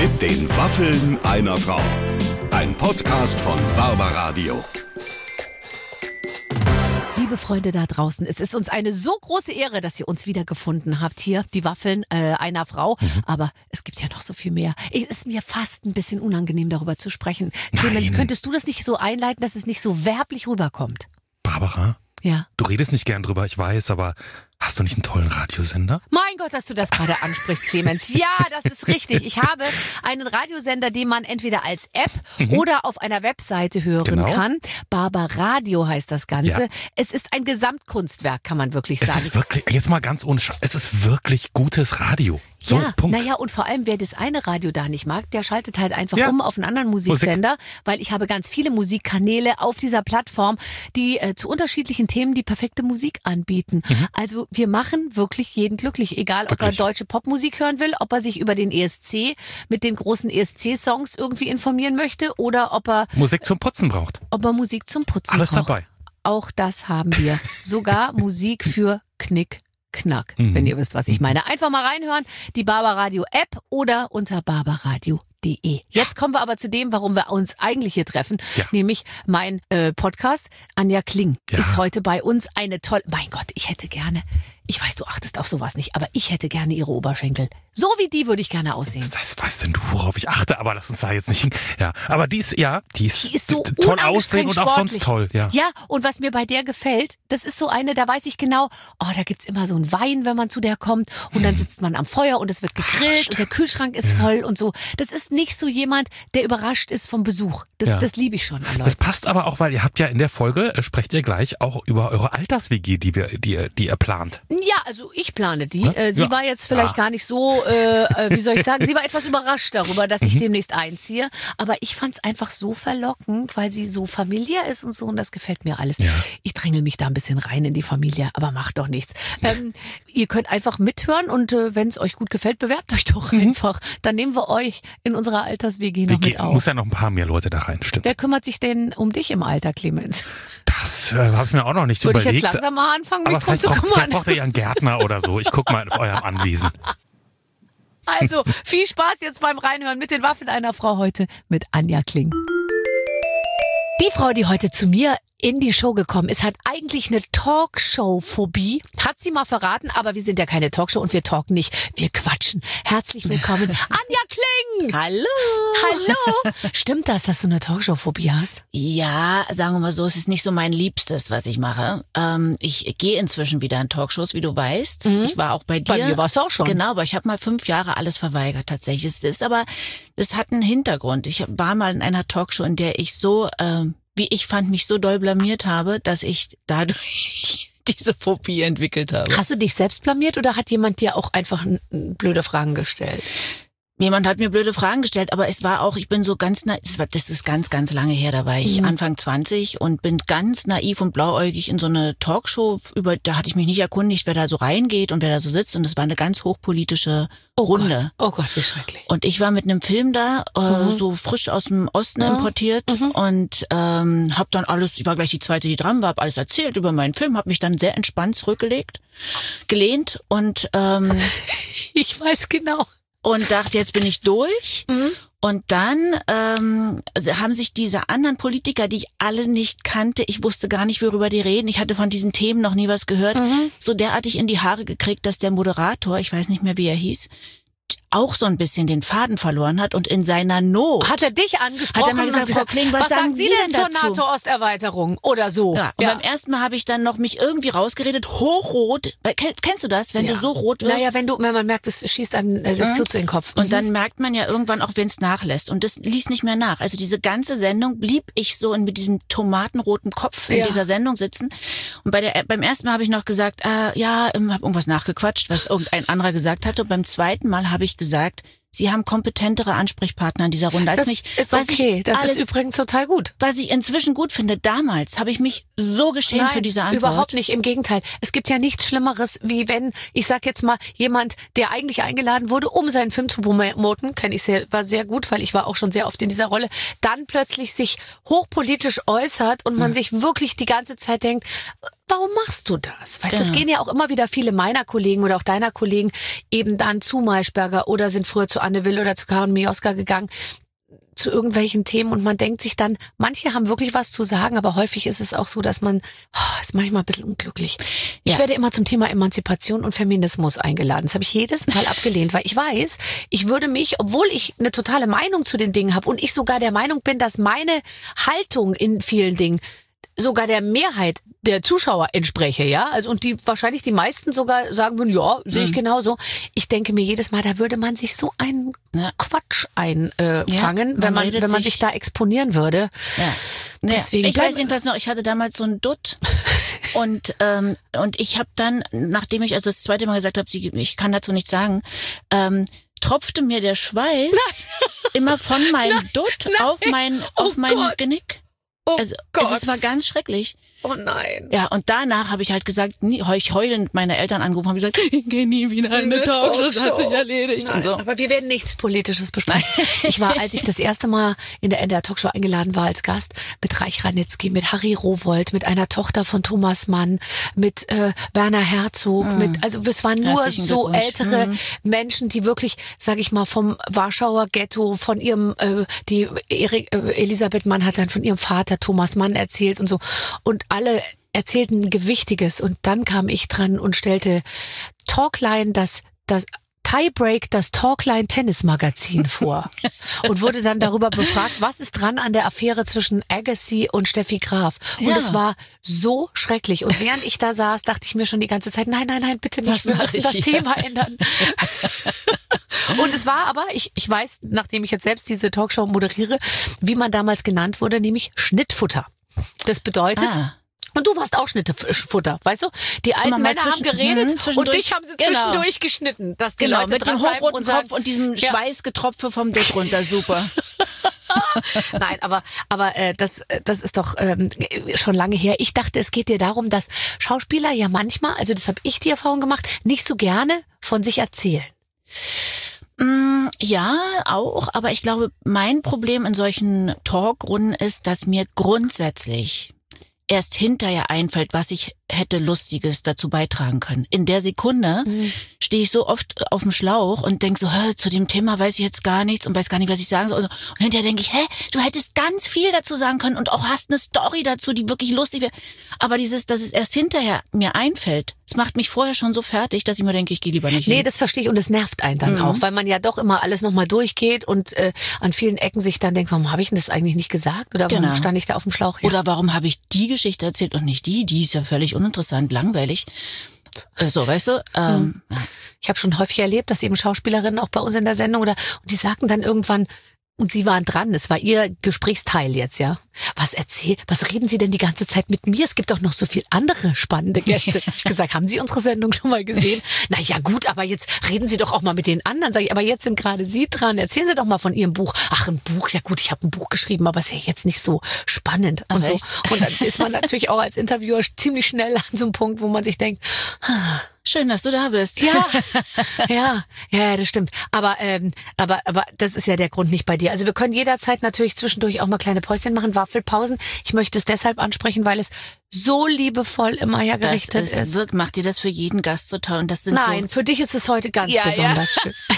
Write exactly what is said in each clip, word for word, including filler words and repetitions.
Mit den Waffeln einer Frau. Ein Podcast von Barbaradio. Liebe Freunde da draußen, es ist uns eine so große Ehre, dass ihr uns wiedergefunden habt hier, die Waffeln äh, einer Frau. Mhm. Aber es gibt ja noch so viel mehr. Es ist mir fast ein bisschen unangenehm, darüber zu sprechen. Clemens, könntest du das nicht so einleiten, dass es nicht so werblich rüberkommt? Barbara? Ja. Du redest nicht gern drüber, ich weiß, aber hast du nicht einen tollen Radiosender? Mein Gott, dass du das gerade ansprichst, Clemens. Ja, das ist richtig. Ich habe einen Radiosender, den man entweder als App mhm. oder auf einer Webseite hören genau. kann. Barbaradio heißt das Ganze. Ja. Es ist ein Gesamtkunstwerk, kann man wirklich sagen. Es ist wirklich, jetzt mal ganz ohne Scheiß, es ist wirklich gutes Radio. So, ja, Punkt. Naja, und vor allem, wer das eine Radio da nicht mag, der schaltet halt einfach ja. um auf einen anderen Musiksender, Musik. Weil ich habe ganz viele Musikkanäle auf dieser Plattform, die äh, zu unterschiedlichen Themen die perfekte Musik anbieten. Mhm. Also wir machen wirklich jeden glücklich, egal wirklich? Ob er deutsche Popmusik hören will, ob er sich über den E S C mit den großen E S C-Songs irgendwie informieren möchte oder ob er Musik zum Putzen braucht. Ob er Musik zum Putzen Alles braucht. Dabei. Auch das haben wir. Sogar Musik für Knick. Knack, mhm. wenn ihr wisst, was ich meine. Einfach mal reinhören, die Barbaradio-App oder unter barbaradio punkt de. Jetzt kommen wir aber zu dem, warum wir uns eigentlich hier treffen, ja. nämlich mein äh, Podcast. Anja Kling ja. ist heute bei uns. Eine tolle, mein Gott, ich hätte gerne, ich weiß, du achtest auf sowas nicht, aber ich hätte gerne ihre Oberschenkel. So wie die würde ich gerne aussehen. Das weißt denn du, worauf ich achte, aber lass uns da jetzt nicht hin. Ja, aber die ist, ja, die ist, die ist so toll aussehen und auch sonst toll. Ja. ja, und was mir bei der gefällt, das ist so eine, da weiß ich genau, oh, da gibt's immer so einen Wein, wenn man zu der kommt und dann sitzt man am Feuer und es wird gegrillt Ach, und der Kühlschrank ist ja. voll und so. Das ist nicht so jemand, der überrascht ist vom Besuch. Das, ja. das liebe ich schon an Leuten. Das passt aber auch, weil ihr habt ja in der Folge, äh, sprecht ihr gleich auch über eure Alters-W G, die, wir, die, die ihr plant. Ja, also ich plane die. Ja? Äh, sie ja. war jetzt vielleicht ja. gar nicht so, äh, wie soll ich sagen, sie war etwas überrascht darüber, dass ich mhm. demnächst einziehe. Aber ich fand es einfach so verlockend, weil sie so familiär ist und so und das gefällt mir alles. Ja. Ich drängel mich da ein bisschen rein in die Familie, aber macht doch nichts. Ähm, ihr könnt einfach mithören und äh, wenn es euch gut gefällt, bewerbt euch doch mhm. einfach. Dann nehmen wir euch in unserer Alters-W G noch mit auf. Muss ja noch ein paar mehr Leute da rein, stimmt. Wer kümmert sich denn um dich im Alter, Clemens? Das äh, habe ich mir auch noch nicht Würde überlegt. Würde ich jetzt langsam mal anfangen, mich aber drum zu braucht, kümmern. Vielleicht braucht ihr ja einen Gärtner oder so. Ich guck mal auf eurem Anwesen. Also, viel Spaß jetzt beim Reinhören mit den Waffeln einer Frau heute mit Anja Kling. Die Frau, die heute zu mir in die Show gekommen ist, hat eigentlich eine Talkshow-Phobie. Hat sie mal verraten, aber wir sind ja keine Talkshow und wir talken nicht. Wir quatschen. Herzlich willkommen, Anja Kling! Hallo! Hallo! Stimmt das, dass du eine Talkshow-Phobie hast? Ja, sagen wir mal so, es ist nicht so mein Liebstes, was ich mache. Ähm, ich gehe inzwischen wieder in Talkshows, wie du weißt. Mhm. Ich war auch bei dir. Bei mir warst du auch schon. Genau, aber ich habe mal fünf Jahre alles verweigert tatsächlich. Es ist aber, es hat einen Hintergrund. Ich war mal in einer Talkshow, in der ich so... Ähm, wie ich fand, mich so doll blamiert habe, dass ich dadurch diese Phobie entwickelt habe. Hast du dich selbst blamiert oder hat jemand dir auch einfach blöde Fragen gestellt? Jemand hat mir blöde Fragen gestellt, aber es war auch, ich bin so ganz naiv, das ist ganz, ganz lange her, da war ich mhm. Anfang zwanzig und bin ganz naiv und blauäugig in so eine Talkshow, über, da hatte ich mich nicht erkundigt, wer da so reingeht und wer da so sitzt und es war eine ganz hochpolitische oh Runde. Gott. Oh Gott, wie schrecklich. Und ich war mit einem Film da, äh, mhm. so frisch aus dem Osten mhm. importiert mhm. und ähm, hab dann alles, ich war gleich die zweite, die dran war, hab alles erzählt über meinen Film, hab mich dann sehr entspannt zurückgelegt, gelehnt und ähm, ich weiß genau. Und dachte, jetzt bin ich durch. Mhm. Und dann ähm, haben sich diese anderen Politiker, die ich alle nicht kannte, ich wusste gar nicht, worüber die reden, ich hatte von diesen Themen noch nie was gehört, mhm. so derartig in die Haare gekriegt, dass der Moderator, ich weiß nicht mehr, wie er hieß, auch so ein bisschen den Faden verloren hat und in seiner Not... Hat er dich angesprochen? Hat er mal gesagt, Frau Kling, was, was sagen Sie denn zur NATO-Osterweiterung oder so? Ja, und ja. beim ersten Mal habe ich dann noch mich irgendwie rausgeredet, hochrot. Kennst du das, wenn ja. du so rot wirst? Naja, wenn du, wenn man merkt, es schießt einem das mhm. Blut zu den Kopf. Und mhm. dann merkt man ja irgendwann auch, wenn es nachlässt. Und das ließ nicht mehr nach. Also diese ganze Sendung blieb ich so in, mit diesem tomatenroten Kopf in ja. dieser Sendung sitzen. Und bei der, beim ersten Mal habe ich noch gesagt, äh, ja, ähm, habe irgendwas nachgequatscht, was irgendein anderer gesagt hatte. Und beim zweiten Mal habe ich gesagt, Sie haben kompetentere Ansprechpartner in dieser Runde als das mich. Ist okay, das alles, ist übrigens total gut. Was ich inzwischen gut finde, damals habe ich mich so geschämt Nein, für diese Antwort. Überhaupt nicht, im Gegenteil. Es gibt ja nichts Schlimmeres, wie wenn, ich sag jetzt mal, jemand, der eigentlich eingeladen wurde, um seinen Film zu promoten, kenne ich selber sehr gut, weil ich war auch schon sehr oft in dieser Rolle, dann plötzlich sich hochpolitisch äußert und man ja. sich wirklich die ganze Zeit denkt, warum machst du das? Weißt du, es Genau. gehen ja auch immer wieder viele meiner Kollegen oder auch deiner Kollegen eben dann zu Maischberger oder sind früher zu Anne Will oder zu Karin Mioska gegangen, zu irgendwelchen Themen und man denkt sich dann, manche haben wirklich was zu sagen, aber häufig ist es auch so, dass man, oh, ist manchmal ein bisschen unglücklich. Ich Ja. werde immer zum Thema Emanzipation und Feminismus eingeladen. Das habe ich jedes Mal abgelehnt, weil ich weiß, ich würde mich, obwohl ich eine totale Meinung zu den Dingen habe und ich sogar der Meinung bin, dass meine Haltung in vielen Dingen sogar der Mehrheit der Zuschauer entspreche, ja, also und die wahrscheinlich die meisten sogar sagen würden, ja, sehe ich Mhm. genauso. Ich denke mir jedes Mal, da würde man sich so einen Ja. Quatsch einfangen, äh, Ja, fangen, man wenn man redet wenn man sich- sich da exponieren würde. Ja. Nee, Deswegen ich bleib- weiß jedenfalls noch, ich hatte damals so einen Dutt und ähm, und ich habe dann, nachdem ich also das zweite Mal gesagt habe, sie- ich kann dazu nichts sagen, ähm, tropfte mir der Schweiß immer von meinem Dutt auf mein Oh auf mein Gott. Genick. Oh Also Gott. es, es war ganz schrecklich. Oh nein. Ja, und danach habe ich halt gesagt, nie, heu- ich heulend meine Eltern angerufen, habe gesagt, ich gehe nie wieder in eine Eine Talkshow, das hat Talkshow. sich erledigt Nein, und so. aber wir werden nichts Politisches besprechen. Ich war, als ich das erste Mal in der N D R Talkshow eingeladen war als Gast, mit Reich Ranitzky, mit Harry Rowohlt, mit einer Tochter von Thomas Mann, mit äh, Werner Herzog, Mhm. mit, also es waren nur Herzlichen so Glückwunsch. ältere Mhm. Menschen, die wirklich, sage ich mal, vom Warschauer Ghetto, von ihrem, äh, die Erik, äh, Elisabeth Mann hat dann von ihrem Vater Thomas Mann erzählt und so. Und alle erzählten Gewichtiges und dann kam ich dran und stellte Talkline, das, das Tiebreak, das Talkline Tennismagazin vor und wurde dann darüber befragt, was ist dran an der Affäre zwischen Agassi und Steffi Graf. Und Ja. es war so schrecklich. Und während ich da saß, dachte ich mir schon die ganze Zeit, nein, nein, nein, bitte nicht, Was wir mach müssen ich das hier? Thema ändern. Und es war aber, ich, ich weiß, nachdem ich jetzt selbst diese Talkshow moderiere, wie man damals genannt wurde, nämlich Schnittfutter. Das bedeutet, Ah. und du warst auch Schnittfutter, weißt du? Die alten Immer mal Männer haben zwischen- geredet mhm, und zwischendurch- dich haben sie genau. zwischendurch geschnitten, dass die Genau, Leute mit dem dranbleiben hochroten und sagen, Kopf und diesem Ja. Schweißgetropfe vom Dutt runter, super. nein, aber aber äh, das äh, das ist doch ähm, schon lange her. Ich dachte, es geht dir darum, dass Schauspieler ja manchmal, also das habe ich die Erfahrung gemacht, nicht so gerne von sich erzählen. Mm, ja, auch, aber ich glaube, mein Problem in solchen Talkrunden ist, dass mir grundsätzlich erst hinterher einfällt, was ich hätte Lustiges dazu beitragen können. In der Sekunde Mhm. stehe ich so oft auf dem Schlauch und denke so, hä, zu dem Thema weiß ich jetzt gar nichts und weiß gar nicht, was ich sagen soll. Und hinterher denke ich, hä, du hättest ganz viel dazu sagen können und auch hast eine Story dazu, die wirklich lustig wäre. Aber dieses, dass es erst hinterher mir einfällt, das macht mich vorher schon so fertig, dass ich mir denke, ich gehe lieber nicht Nee, hin. das verstehe ich und das nervt einen dann Mhm. auch, weil man ja doch immer alles nochmal durchgeht und äh, an vielen Ecken sich dann denkt, warum habe ich denn das eigentlich nicht gesagt oder warum Genau. stand ich da auf dem Schlauch? Ja. Oder warum habe ich die Geschichte erzählt und nicht die? Die ist ja völlig uninteressant, langweilig. Äh, So, weißt du? Ähm, Ich habe schon häufig erlebt, dass eben Schauspielerinnen auch bei uns in der Sendung oder und die sagten dann irgendwann, und sie waren dran, es war ihr Gesprächsteil jetzt, ja. Was erzählt, was reden Sie denn die ganze Zeit mit mir? Es gibt doch noch so viel andere spannende Gäste. Hab ich gesagt, haben Sie unsere Sendung schon mal gesehen? Na ja, gut, aber jetzt reden Sie doch auch mal mit den anderen. Sag ich, aber jetzt sind gerade Sie dran. Erzählen Sie doch mal von Ihrem Buch. Ach, ein Buch, ja gut, ich habe ein Buch geschrieben, aber es ist ja jetzt nicht so spannend Ach, und so. echt? Und dann ist man natürlich auch als Interviewer ziemlich schnell an so einem Punkt, wo man sich denkt, schön, dass du da bist. ja, ja, ja, das stimmt. Aber, ähm, aber, aber das ist ja der Grund nicht bei dir. Also wir können jederzeit natürlich zwischendurch auch mal kleine Päuschen machen, Waffelpausen. Ich möchte es deshalb ansprechen, weil es so liebevoll immer Das hergerichtet ist, ist. wirkt, macht dir das für jeden Gast so toll. Und das sind Nein, für dich ist es heute ganz Ja, ja. besonders schön. so,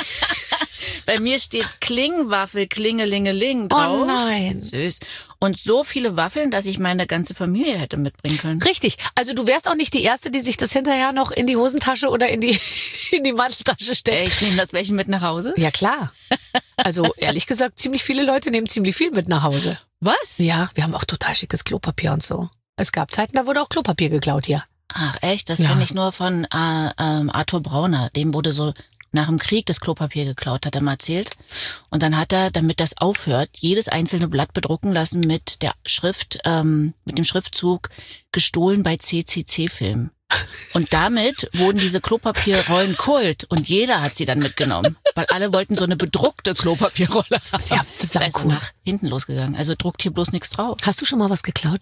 bei mir steht Klingwaffel, Klingelingeling drauf. Oh nein. Süß. Und so viele Waffeln, dass ich meine ganze Familie hätte mitbringen können. Richtig. Also du wärst auch nicht die Erste, die sich das hinterher noch in die Hosentasche oder in die, in die Manteltasche steckt. Ich nehme das welche mit nach Hause. Ja, klar. Also ehrlich gesagt, ziemlich viele Leute nehmen ziemlich viel mit nach Hause. Was? Ja, wir haben auch total schickes Klopapier und so. Es gab Zeiten, da wurde auch Klopapier geklaut hier. Ach echt, das Ja. kenne ich nur von äh, ähm, Arthur Brauner. Dem wurde so nach dem Krieg das Klopapier geklaut, hat er mal erzählt. Und dann hat er, damit das aufhört, jedes einzelne Blatt bedrucken lassen mit der Schrift, ähm, mit dem Schriftzug gestohlen bei C C C-Film. Und damit wurden diese Klopapierrollen Kult und jeder hat sie dann mitgenommen, weil alle wollten so eine bedruckte Klopapierrolle. Das ist ja das ist also saucool. nach hinten losgegangen. Also druckt hier bloß nichts drauf. Hast du schon mal was geklaut?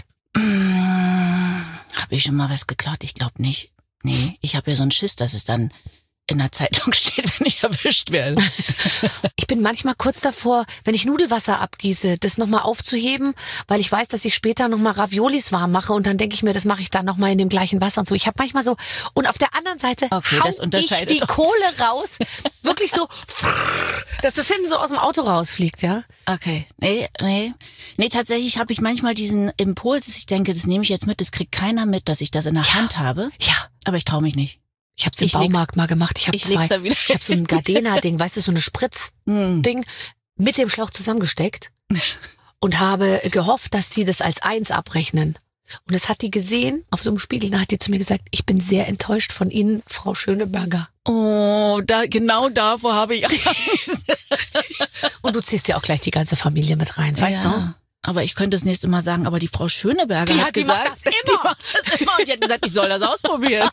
Habe ich schon mal was geklaut? Ich glaube nicht. Nee, ich habe ja so einen Schiss, dass es dann in der Zeitung steht, wenn ich erwischt werde. Ich bin manchmal kurz davor, wenn ich Nudelwasser abgieße, das nochmal aufzuheben, weil ich weiß, dass ich später nochmal Raviolis warm mache und dann denke ich mir, das mache ich dann nochmal in dem gleichen Wasser und so. Ich habe manchmal so, und auf der anderen Seite okay, hau das unterscheidet ich die uns. Kohle raus, wirklich so, dass das hinten so aus dem Auto rausfliegt, ja. Okay, nee, nee. Nee, tatsächlich habe ich manchmal diesen Impuls, dass ich denke, das nehme ich jetzt mit, das kriegt keiner mit, dass ich das in der Ja. Hand habe. Ja. Aber ich traue mich nicht. Ich habe es im Ich leg's- Baumarkt mal gemacht. Ich habe ich leg's zwei. da wieder. Ich habe so ein Gardena-Ding, weißt du, so eine Spritzding Hm. mit dem Schlauch zusammengesteckt und habe gehofft, dass sie das als eins abrechnen. Und das hat die gesehen auf so einem Spiegel. Da hat die zu mir gesagt, ich bin sehr enttäuscht von Ihnen, Frau Schöneberger. Oh, da, genau davor habe ich Angst. Und du ziehst ja auch gleich die ganze Familie mit rein, weißt ja. Aber ich könnte das nächste Mal sagen, aber die Frau Schöneberger Die hat hat- die macht gesagt, das die immer. macht das immer. Und die hat gesagt, ich soll das ausprobieren.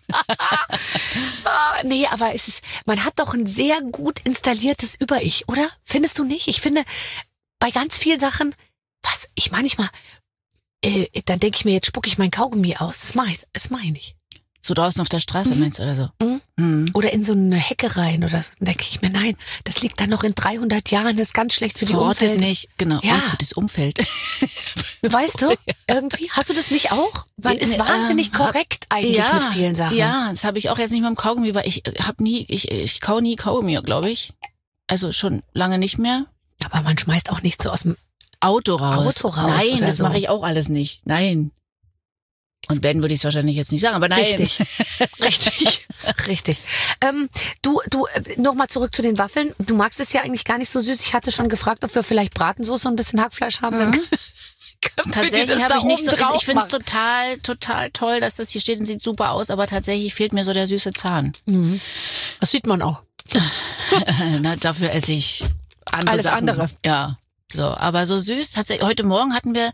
du? Ah, nee, aber es ist, man hat doch ein sehr gut installiertes Über-Ich, oder? Findest du nicht? Ich finde, bei ganz vielen Sachen, was ich manchmal, äh, dann denke ich mir, jetzt spucke ich mein Kaugummi aus. Das mache ich, das mach ich nicht. So draußen auf der Straße, Mhm. meinst du, oder so? Mhm. Mhm. Oder in so eine Hecke rein oder so. Dann denke ich mir, nein, das liegt dann noch in dreihundert Jahren, das ist ganz schlecht für die Verortet Umwelt. nicht, genau. Ja. Und für das Umfeld. Weißt du, irgendwie, hast du das nicht auch? Man ist Nee, wahnsinnig ähm, korrekt eigentlich mit vielen Sachen. Ja, das habe ich auch jetzt nicht mit dem Kaugummi, weil ich habe nie, ich, ich kau nie Kaugummi, glaube ich. Also schon lange nicht mehr. Aber man schmeißt auch nicht so aus dem Auto raus. Auto raus Nein, oder das so. mache ich auch alles nicht. Nein. Und wenn, würde ich es wahrscheinlich jetzt nicht sagen, aber nein. Richtig, richtig, richtig. Ähm, du, du, nochmal zurück zu den Waffeln. Du magst es ja eigentlich gar nicht so süß. Ich hatte schon gefragt, ob wir vielleicht Bratensoße und ein bisschen Hackfleisch haben. Dann Mhm. können wir dir Tatsächlich das habe da ich nicht oben so, drauf ich finde es machen. total, total toll, dass das hier steht und sieht super aus, aber tatsächlich fehlt mir so der süße Zahn. Mhm. Das sieht man auch. Na, dafür esse ich andere Alles Sachen. andere. Ja, so, aber so süß. Tatsächlich, heute Morgen hatten wir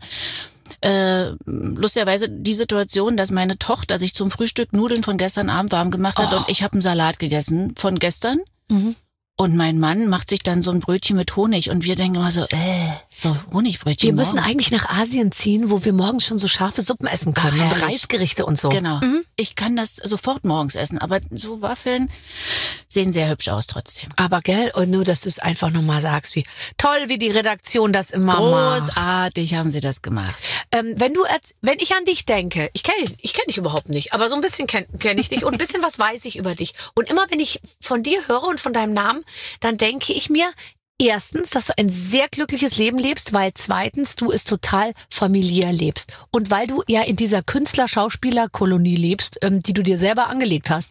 äh, lustigerweise die Situation, dass meine Tochter sich zum Frühstück Nudeln von gestern Abend warm gemacht hat Oh. und ich habe einen Salat gegessen von gestern. Mhm. Und mein Mann macht sich dann so ein Brötchen mit Honig und wir denken immer so, äh, so Honigbrötchen Wir müssen morgens. eigentlich nach Asien ziehen, wo wir morgens schon so scharfe Suppen essen können Ach, und herrlich. Reisgerichte und so. Genau. Mhm. Ich kann das sofort morgens essen, aber so Waffeln sehen sehr hübsch aus trotzdem. Aber gell, und nur, dass du es einfach nochmal sagst, wie toll, wie die Redaktion das immer macht. Großartig haben sie das gemacht. Ähm, wenn du, erz- wenn ich an dich denke, ich kenne ich kenn dich überhaupt nicht, aber so ein bisschen kenne kenn ich dich und ein bisschen was weiß ich über dich. Und immer wenn ich von dir höre und von deinem Namen, dann denke ich mir, erstens, dass du ein sehr glückliches Leben lebst, weil zweitens, du es total familiär lebst. Und weil du ja in dieser Künstler-Schauspieler-Kolonie lebst, ähm, die du dir selber angelegt hast.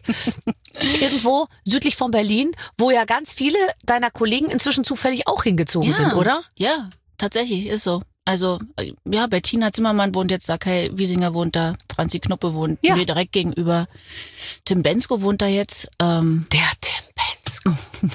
Irgendwo südlich von Berlin, wo ja ganz viele deiner Kollegen inzwischen zufällig auch hingezogen sind, oder? Ja, tatsächlich, ist so. Also, äh, ja, Bettina Zimmermann wohnt jetzt da, Kai Wiesinger wohnt da, Franzi Knoppe wohnt Ja. mir direkt gegenüber. Tim Bensko wohnt da jetzt. Ähm, Der Tim Bensko.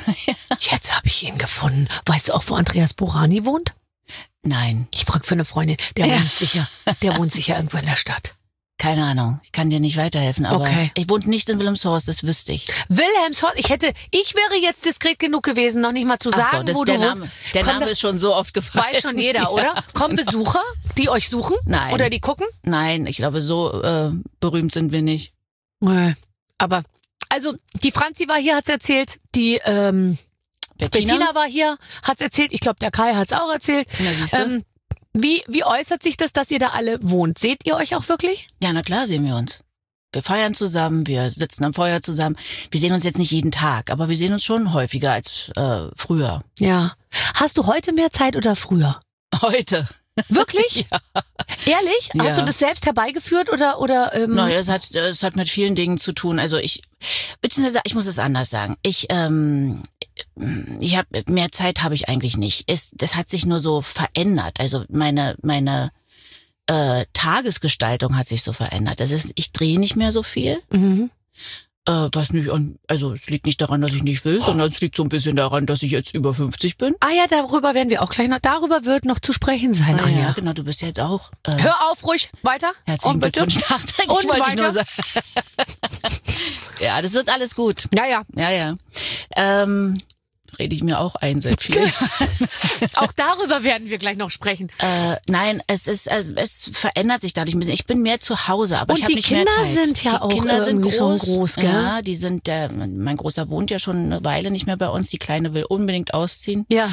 Jetzt habe ich ihn gefunden. Weißt du auch, wo Andreas Borani wohnt? nein, Ich frage für eine Freundin. Der Ja. wohnt sicher. Der wohnt sicher irgendwo in der Stadt. keine Ahnung. Ich kann dir nicht weiterhelfen, aber Okay. ich wohnt nicht in Wilhelmshorst, das wüsste ich. Wilhelmshorst. Ich hätte, ich wäre jetzt diskret genug gewesen, noch nicht mal zu Ach so, sagen, das, wo der du wohnst. Name, der Komm, Name das ist schon so oft gefallen. weiß schon jeder, oder? Kommen Besucher, die euch suchen? Nein. Oder die gucken? Nein, ich glaube, so äh, berühmt sind wir nicht. Nö. Aber, also, die Franzi war hier, hat's erzählt. Die, ähm, Bettina? Bettina war hier, hat's erzählt. Ich glaube, der Kai hat's auch erzählt. Na, siehst du? Ähm, wie, wie äußert sich das, dass ihr da alle wohnt? Seht ihr euch auch wirklich? Ja, na klar sehen wir uns. Wir feiern zusammen, wir sitzen am Feuer zusammen. Wir sehen uns jetzt nicht jeden Tag, aber wir sehen uns schon häufiger als äh, früher. Ja. Hast du heute mehr Zeit oder früher? Heute. Wirklich? Ja. Ehrlich? Hast Ja. du das selbst herbeigeführt oder oder? Ähm, Naja, es hat, es hat mit vielen Dingen zu tun. Also ich, beziehungsweise ich muss es anders sagen. Ich, ähm, ich habe mehr Zeit habe ich eigentlich nicht. Es, das hat sich nur so verändert. Also meine meine äh, Tagesgestaltung hat sich so verändert. Das ist, ich drehe nicht mehr so viel. Mhm. Äh, was nicht an, also es liegt nicht daran, dass ich nicht will, sondern es liegt so ein bisschen daran, dass ich jetzt über fünfzig bin. Ah ja, darüber werden wir auch gleich noch. Darüber wird noch zu sprechen sein, Ah, Anja. ja, genau, du bist ja jetzt auch. Äh, Hör auf, ruhig weiter. herzlichen Und bitte. Glückwunsch nachträglich, Und wollte ich nur weiter. sagen. Ja, das wird alles gut. Ja, ja. Ja, ja. Ähm, rede ich mir auch ein seit vier Jahren. Auch darüber werden wir gleich noch sprechen. Äh, nein, es ist, äh, es verändert sich dadurch ein bisschen. Ich bin mehr zu Hause, aber Und ich habe die nicht Kinder mehr Zeit. sind ja die auch Kinder sind irgendwie groß. schon groß, gell? Ja, die sind, äh, mein Großer wohnt ja schon eine Weile nicht mehr bei uns. Die Kleine will unbedingt ausziehen. Ja.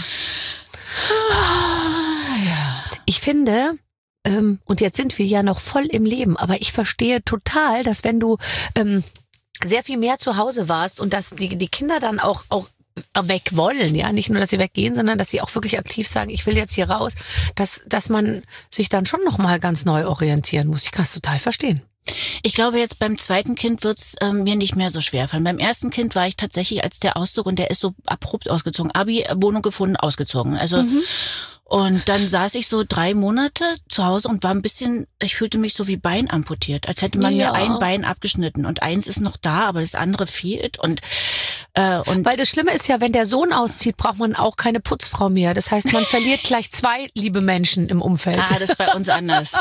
Ich finde, ähm, und jetzt sind wir ja noch voll im Leben, aber ich verstehe total, dass wenn du ähm, sehr viel mehr zu Hause warst und dass die, die Kinder dann auch, auch weg wollen, ja, nicht nur, dass sie weggehen, sondern dass sie auch wirklich aktiv sagen, ich will jetzt hier raus, dass, dass man sich dann schon nochmal ganz neu orientieren muss. Ich kann es total verstehen. Ich glaube, jetzt beim zweiten Kind wird's ähm, mir nicht mehr so schwer fallen. Beim ersten Kind war ich tatsächlich, als der Auszug, und der ist so abrupt ausgezogen, Abi, Wohnung gefunden, ausgezogen. Also mhm. Und dann saß ich so drei Monate zu Hause und war ein bisschen, ich fühlte mich so wie Bein amputiert, als hätte man ja. mir ein Bein abgeschnitten und eins ist noch da, aber das andere fehlt. Und, äh, und Weil das Schlimme ist ja, wenn der Sohn auszieht, braucht man auch keine Putzfrau mehr. Das heißt, man verliert gleich zwei liebe Menschen im Umfeld. Ah, das ist bei uns anders.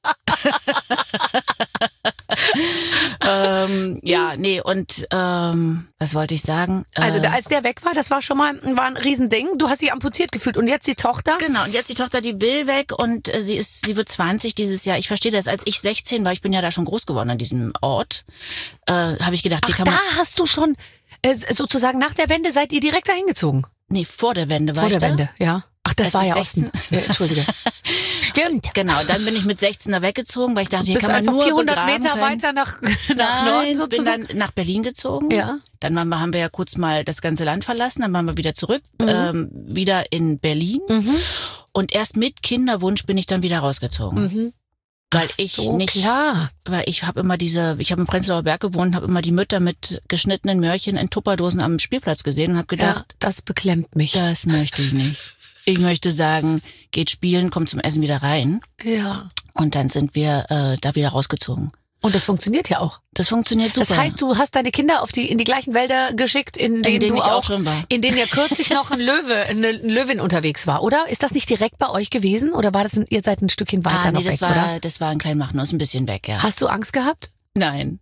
ähm, ja, nee, und ähm, was wollte ich sagen? Äh, also da, als der weg war, das war schon mal war ein Riesending. Du hast sie amputiert gefühlt und jetzt die Tochter? Genau, und jetzt die Tochter, die will weg und äh, sie ist, sie wird zwanzig dieses Jahr. Ich verstehe das, als ich sechzehn war, ich bin ja da schon groß geworden an diesem Ort, äh, habe ich gedacht, Ach, hier kann da man... hast du schon, äh, sozusagen nach der Wende seid ihr direkt dahin gezogen? Nee, vor der Wende war vor ich der da. Wende, ja. Ach, das Als war ich ja sechzehn Osten. Ja, Entschuldige. Stimmt. Genau, dann bin ich mit sechzehn da weggezogen, weil ich dachte, hier Bist kann man einfach nur vierhundert begraben Meter können. weiter nach, nach Nein, Norden bin sozusagen? dann nach Berlin gezogen. Ja. Dann waren wir, haben wir ja kurz mal das ganze Land verlassen, dann waren wir wieder zurück, Mhm. ähm, wieder in Berlin. Mhm. Und erst mit Kinderwunsch bin ich dann wieder rausgezogen. Mhm. Weil Ach ich so, nicht, klar. weil ich habe immer diese, ich habe im Prenzlauer Berg gewohnt, habe immer die Mütter mit geschnittenen Möhrchen in Tupperdosen am Spielplatz gesehen und habe gedacht, Ja, das beklemmt mich. das möchte ich nicht. Ich möchte sagen, geht spielen, kommt zum Essen wieder rein. Ja. Und dann sind wir äh, da wieder rausgezogen. Und das funktioniert ja auch. Das funktioniert super. Das heißt, du hast deine Kinder auf die in die gleichen Wälder geschickt, in denen, in denen du ich auch, auch schon war. in denen ja kürzlich noch ein Löwe, eine, eine Löwin unterwegs war, oder? Ist das nicht direkt bei euch gewesen, oder war das ein, ihr seid ein Stückchen weiter ah, nee, noch das weg, war, oder? das war ein Kleinmachnuss, ein bisschen weg, ja. Hast du Angst gehabt? Nein.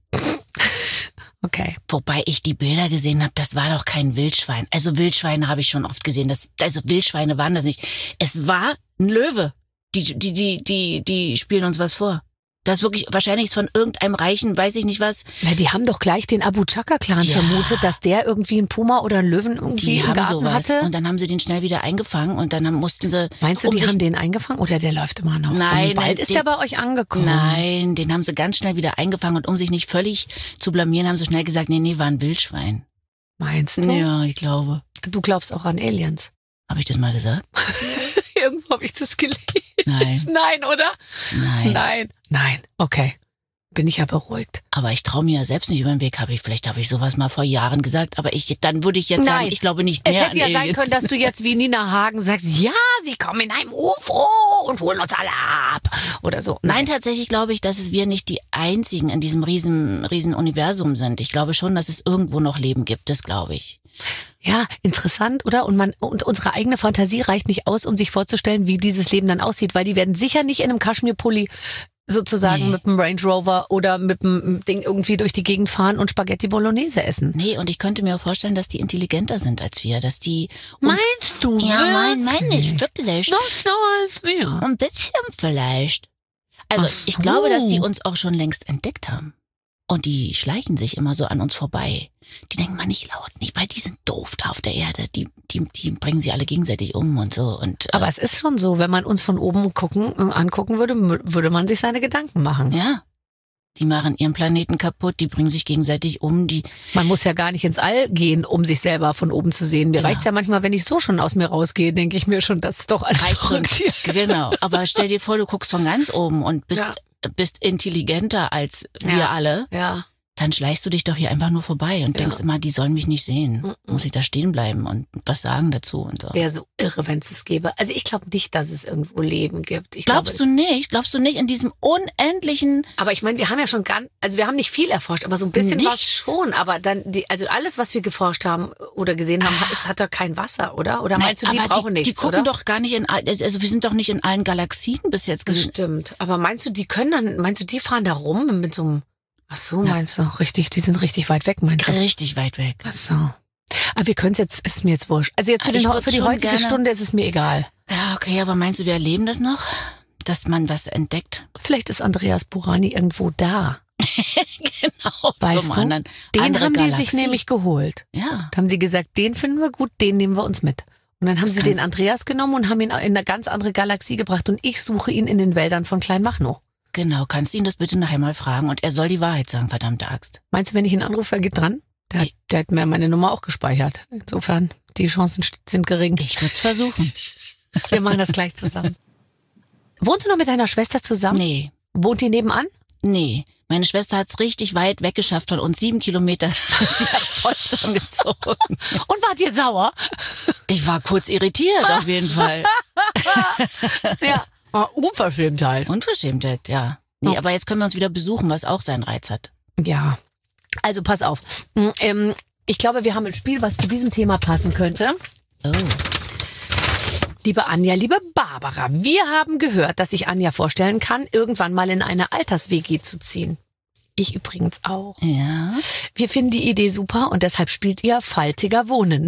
Okay. Wobei ich die Bilder gesehen habe, das war doch kein Wildschwein. Also Wildschweine habe ich schon oft gesehen. Das, also Wildschweine waren das nicht. Es war ein Löwe. Die, die, die, die, die spielen uns was vor. Das ist wirklich, wahrscheinlich ist von irgendeinem Reichen, weiß ich nicht was. Na, die haben doch gleich den Abu Chaka-Clan Ja. vermutet, dass der irgendwie einen Puma oder einen Löwen irgendwie Die im haben Garten sowas. hatte. Und dann haben sie den schnell wieder eingefangen und dann haben, mussten sie... Meinst du, um die sich- haben den eingefangen oder der läuft immer noch? Nein, Und bald nein, ist den- der bei euch angekommen. Nein, den haben sie ganz schnell wieder eingefangen und um sich nicht völlig zu blamieren, haben sie schnell gesagt, nee, nee, war ein Wildschwein. Meinst du? Ja, ich glaube. Du glaubst auch an Aliens. Habe ich das mal gesagt? Irgendwo habe ich das gelesen. Nein. Nein, oder? Nein. Nein. Nein. Okay. Bin ich ja beruhigt. Aber ich traue mir ja selbst nicht über den Weg. Habe ich vielleicht habe ich sowas mal vor Jahren gesagt, aber ich dann würde ich jetzt sagen, Nein. ich glaube nicht Es mehr hätte ja an sein Aliens. können, dass du jetzt wie Nina Hagen sagst, ja, sie kommen in einem U F O und holen uns alle ab. Oder so. Nein, tatsächlich glaube ich, dass es wir nicht die einzigen in diesem riesen riesen Universum sind. Ich glaube schon, dass es irgendwo noch Leben gibt, das glaube ich. Ja, interessant, oder? Und man und unsere eigene Fantasie reicht nicht aus, um sich vorzustellen, wie dieses Leben dann aussieht, weil die werden sicher nicht in einem Kaschmirpulli sozusagen Nee. mit einem Range Rover oder mit einem Ding irgendwie durch die Gegend fahren und Spaghetti Bolognese essen. Nee, und ich könnte mir auch vorstellen, dass die intelligenter sind als wir, dass die uns Meinst du? ja, mein, mein nicht, wirklich. Das noch als wir. Ein bisschen vielleicht. Also, Ach so. ich glaube, dass die uns auch schon längst entdeckt haben. Und die schleichen sich immer so an uns vorbei. Die denken mal nicht laut, nicht, weil die sind doof da auf der Erde. Die, die, die bringen sie alle gegenseitig um und so. Und, äh, Aber es ist schon so, wenn man uns von oben gucken, äh, angucken würde, mü- würde man sich seine Gedanken machen. ja, die machen ihren Planeten kaputt, die bringen sich gegenseitig um, die, Man muss ja gar nicht ins All gehen, um sich selber von oben zu sehen. Mir Genau. reicht's ja manchmal, wenn ich so schon aus mir rausgehe, denke ich mir schon, das ist doch alles reicht schon. verrückt hier. Genau. Aber stell dir vor, du guckst von ganz oben und bist, Ja. bist intelligenter als wir Ja. alle. Ja. Dann schleichst du dich doch hier einfach nur vorbei und Ja. denkst immer, die sollen mich nicht sehen. Mhm. Muss ich da stehen bleiben und was sagen dazu und so. Wäre so irre, wenn es es gäbe. Also ich glaube nicht, dass es irgendwo Leben gibt. Ich Glaubst glaube, du nicht? Glaubst du nicht in diesem unendlichen... aber ich meine, wir haben ja schon ganz, also wir haben nicht viel erforscht, aber so ein bisschen was Nichts. schon. Aber dann, die, also alles, was wir geforscht haben oder gesehen haben, es hat doch kein Wasser, oder? Oder meinst du, die aber brauchen die, nichts, die gucken oder? doch gar nicht in... all- Also wir sind doch nicht in allen Galaxien bis jetzt Das gewesen. stimmt. Aber meinst du, die können dann, meinst du, die fahren da rum mit so einem, ach so, meinst du, richtig, die sind richtig weit weg, meinst du? Richtig weit weg. Ach so. Aber wir können es jetzt, ist mir jetzt wurscht. Also jetzt für, den, für die heutige gerne. Stunde ist es mir egal. Ja, okay, aber meinst du, wir erleben das noch? Dass man was entdeckt? Vielleicht ist Andreas Burani irgendwo da. Genau. Weißt du? Anderen, den andere haben Galaxie. Die sich nämlich geholt. Ja. Da haben sie gesagt, den finden wir gut, den nehmen wir uns mit. Und dann haben das sie den Andreas genommen und haben ihn in eine ganz andere Galaxie gebracht. Und ich suche ihn in den Wäldern von Kleinmachnow. Genau, kannst du ihn das bitte nachher mal fragen? Und er soll die Wahrheit sagen, verdammte Axt. Meinst du, wenn ich ihn anrufe, er geht dran? Der, hat, der hat mir meine Nummer auch gespeichert. Insofern, die Chancen sind gering. Ich würde es versuchen. Wir machen das gleich zusammen. Wohnst du noch mit deiner Schwester zusammen? Nee. Wohnt die nebenan? Nee. Meine Schwester hat es richtig weit weggeschafft von uns, sieben Kilometer nach Potsdam gezogen. Und wart ihr sauer? Ich war kurz irritiert, auf jeden Fall. Ja, Unverschämtheit. Unverschämtheit, ja. Nee, okay. Aber jetzt können wir uns wieder besuchen, was auch seinen Reiz hat. Ja, also pass auf. Ähm, ich glaube, wir haben ein Spiel, was zu diesem Thema passen könnte. Oh. Liebe Anja, liebe Barbara, wir haben gehört, dass sich Anja vorstellen kann, irgendwann mal in eine Alters-W G zu ziehen. Ich übrigens auch. Ja. Wir finden die Idee super und deshalb spielt ihr Faltiger Wohnen.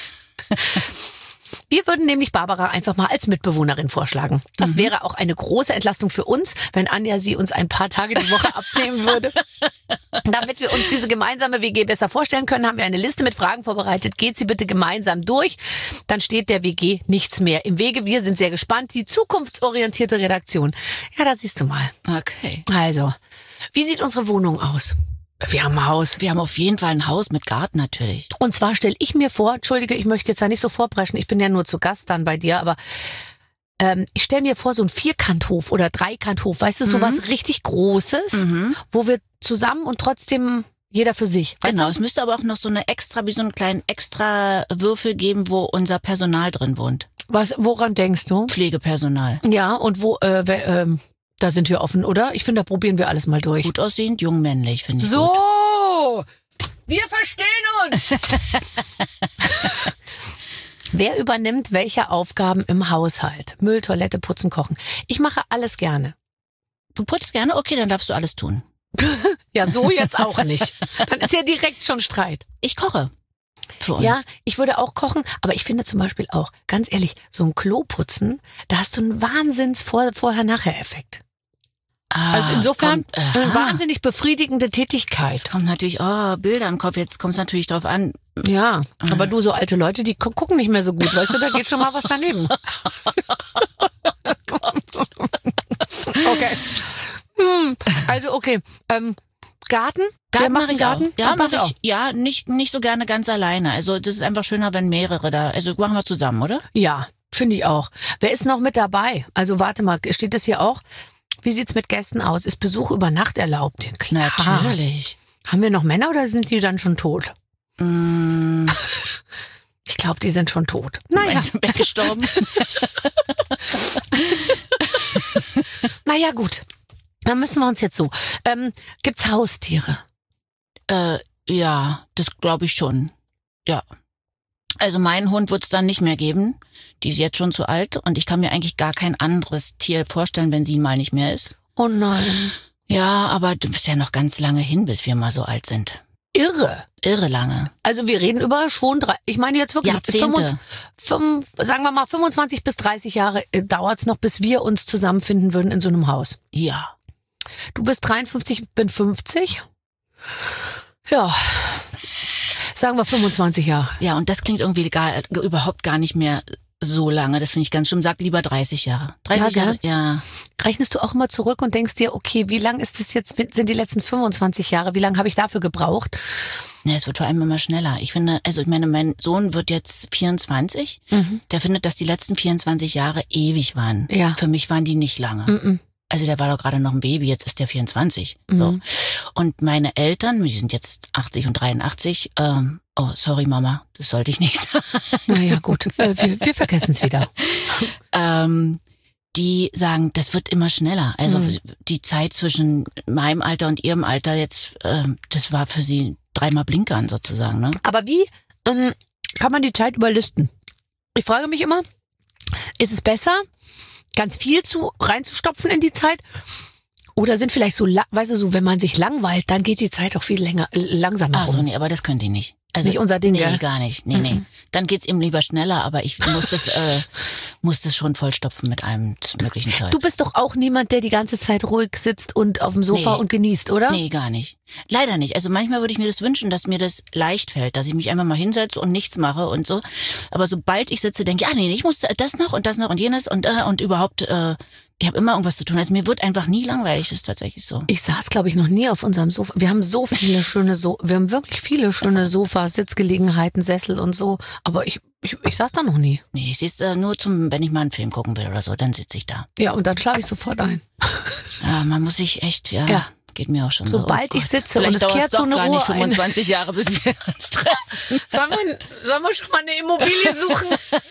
Wir würden nämlich Barbara einfach mal als Mitbewohnerin vorschlagen. Das mhm. wäre auch eine große Entlastung für uns, wenn Anja sie uns ein paar Tage die Woche abnehmen würde. Damit wir uns diese gemeinsame W G besser vorstellen können, haben wir eine Liste mit Fragen vorbereitet. Geht sie bitte gemeinsam durch, dann steht der W G nichts mehr im Wege. Wir sind sehr gespannt. Die zukunftsorientierte Redaktion. Ja, da siehst du mal. Okay. Also, wie sieht unsere Wohnung aus? Wir haben ein Haus. Wir haben auf jeden Fall ein Haus mit Garten natürlich. Und zwar stelle ich mir vor, entschuldige, ich möchte jetzt da nicht so vorpreschen, ich bin ja nur zu Gast dann bei dir, aber ähm, ich stelle mir vor, so ein Vierkanthof oder Dreikanthof, weißt du, so was mhm. richtig Großes, mhm. wo wir zusammen und trotzdem jeder für sich. Genau, du? Es müsste aber auch noch so eine extra, wie so einen kleinen extra Würfel geben, wo unser Personal drin wohnt. Was, woran denkst du? Pflegepersonal. Ja, und wo, äh, wer, ähm, da sind wir offen, oder? Ich finde, da probieren wir alles mal durch. Gut aussehend, jung, männlich, finde ich so, gut. So, wir verstehen uns. Wer übernimmt welche Aufgaben im Haushalt? Müll, Toilette, putzen, kochen. Ich mache alles gerne. Du putzt gerne? Okay, dann darfst du alles tun. Ja, so jetzt auch nicht. Dann ist ja direkt schon Streit. Ich koche. Für uns. Ja, ich würde auch kochen, aber ich finde zum Beispiel auch, ganz ehrlich, so ein Klo putzen, da hast du einen Wahnsinns-Vorher-Nachher-Effekt. Ah, also insofern kommt, eine wahnsinnig befriedigende Tätigkeit. Es kommt natürlich, oh, Bilder im Kopf, jetzt kommt es natürlich drauf an. Ja, aber du, so alte Leute, die gu- gucken nicht mehr so gut, weißt du, da geht schon mal was daneben. Okay. Hm, also okay, ähm, Garten? Garten mache ich Garten? Auch. Ja, mache ich. Ja, nicht nicht so gerne ganz alleine. Also das ist einfach schöner, wenn mehrere da. Also machen wir zusammen, oder? Ja, finde ich auch. Wer ist noch mit dabei? Also warte mal, steht das hier auch? Wie sieht's mit Gästen aus? Ist Besuch über Nacht erlaubt? Klar. Natürlich. Haben wir noch Männer oder sind die dann schon tot? Mm. Ich glaube, die sind schon tot. Naja, weggestorben. Naja, gut. Dann müssen wir uns jetzt so. Ähm, gibt's Haustiere? Äh, ja, das glaube ich schon. Ja. Also meinen Hund wird es dann nicht mehr geben. Die ist jetzt schon zu alt und ich kann mir eigentlich gar kein anderes Tier vorstellen, wenn sie mal nicht mehr ist. Oh nein. Ja, aber du bist ja noch ganz lange hin, bis wir mal so alt sind. Irre. Irre lange. Also wir reden über schon drei, ich meine jetzt wirklich Jahrzehnte. fünf, sagen wir mal fünfundzwanzig bis dreißig Jahre äh, dauert's noch, bis wir uns zusammenfinden würden in so einem Haus. Ja. Du bist dreiundfünfzig, ich bin fünfzig. Ja. Sagen wir fünfundzwanzig Jahre. Ja, und das klingt irgendwie gar, überhaupt gar nicht mehr so lange. Das finde ich ganz schlimm. Sag lieber dreißig Jahre. dreißig ja, Jahre, ja. Rechnest du auch immer zurück und denkst dir, okay, wie lang ist das jetzt, sind die letzten fünfundzwanzig Jahre? Wie lange habe ich dafür gebraucht? Ja, es wird vor allem immer schneller. Ich finde, also ich meine, mein Sohn wird jetzt vierundzwanzig. Mhm. Der findet, dass die letzten vierundzwanzig Jahre ewig waren. Ja. Für mich waren die nicht lange. Mhm. Also der war doch gerade noch ein Baby, jetzt ist der vierundzwanzig. Mhm. So. Und meine Eltern, die sind jetzt achtzig und dreiundachtzig, ähm, oh, sorry Mama, das sollte ich nicht sagen. Naja, gut, äh, wir, wir vergessen es wieder. ähm, die sagen, das wird immer schneller. Also mhm. die Zeit zwischen meinem Alter und ihrem Alter jetzt, ähm, das war für sie dreimal Blinkern sozusagen. Ne? Aber wie ähm, kann man die Zeit überlisten? Ich frage mich immer, ist es besser, ganz viel zu reinzustopfen in die Zeit? Oder sind vielleicht so, weißt du, so, wenn man sich langweilt, dann geht die Zeit auch viel länger, langsamer Ach so, rum. nee, aber das können die nicht. Also, nicht unser Ding, nee, gell? gar nicht. Nee, nee. Mhm. Dann geht's eben lieber schneller, aber ich muss das, äh, muss das schon vollstopfen mit allem möglichen Zeug. Du bist doch auch niemand, der die ganze Zeit ruhig sitzt und auf dem Sofa Nee. und genießt, oder? Nee, gar nicht. Leider nicht. Also manchmal würde ich mir das wünschen, dass mir das leicht fällt, dass ich mich einfach mal hinsetze und nichts mache und so. Aber sobald ich sitze, denke ich, ah nee, ich muss das noch und das noch und jenes und äh, und überhaupt, äh, ich habe immer irgendwas zu tun. Also mir wird einfach nie langweilig, das ist tatsächlich so. Ich saß, glaube ich, noch nie auf unserem Sofa. Wir haben so viele schöne so, wir haben wirklich viele schöne Sofas, Sitzgelegenheiten, Sessel und so. Aber ich, ich, ich saß da noch nie. Nee, ich sehe es äh, nur zum, wenn ich mal einen Film gucken will oder so, dann sitze ich da. Ja, und dann schlafe ich sofort ein. Ja, man muss sich echt, ja, Ja. geht mir auch schon so. Sobald oh ich Gott. sitze Vielleicht und es dauert's kehrt so doch eine gar Ruhe nicht ein. fünfundzwanzig Jahre, bis wir uns treffen. Sollen wir, sollen wir schon mal eine Immobilie suchen?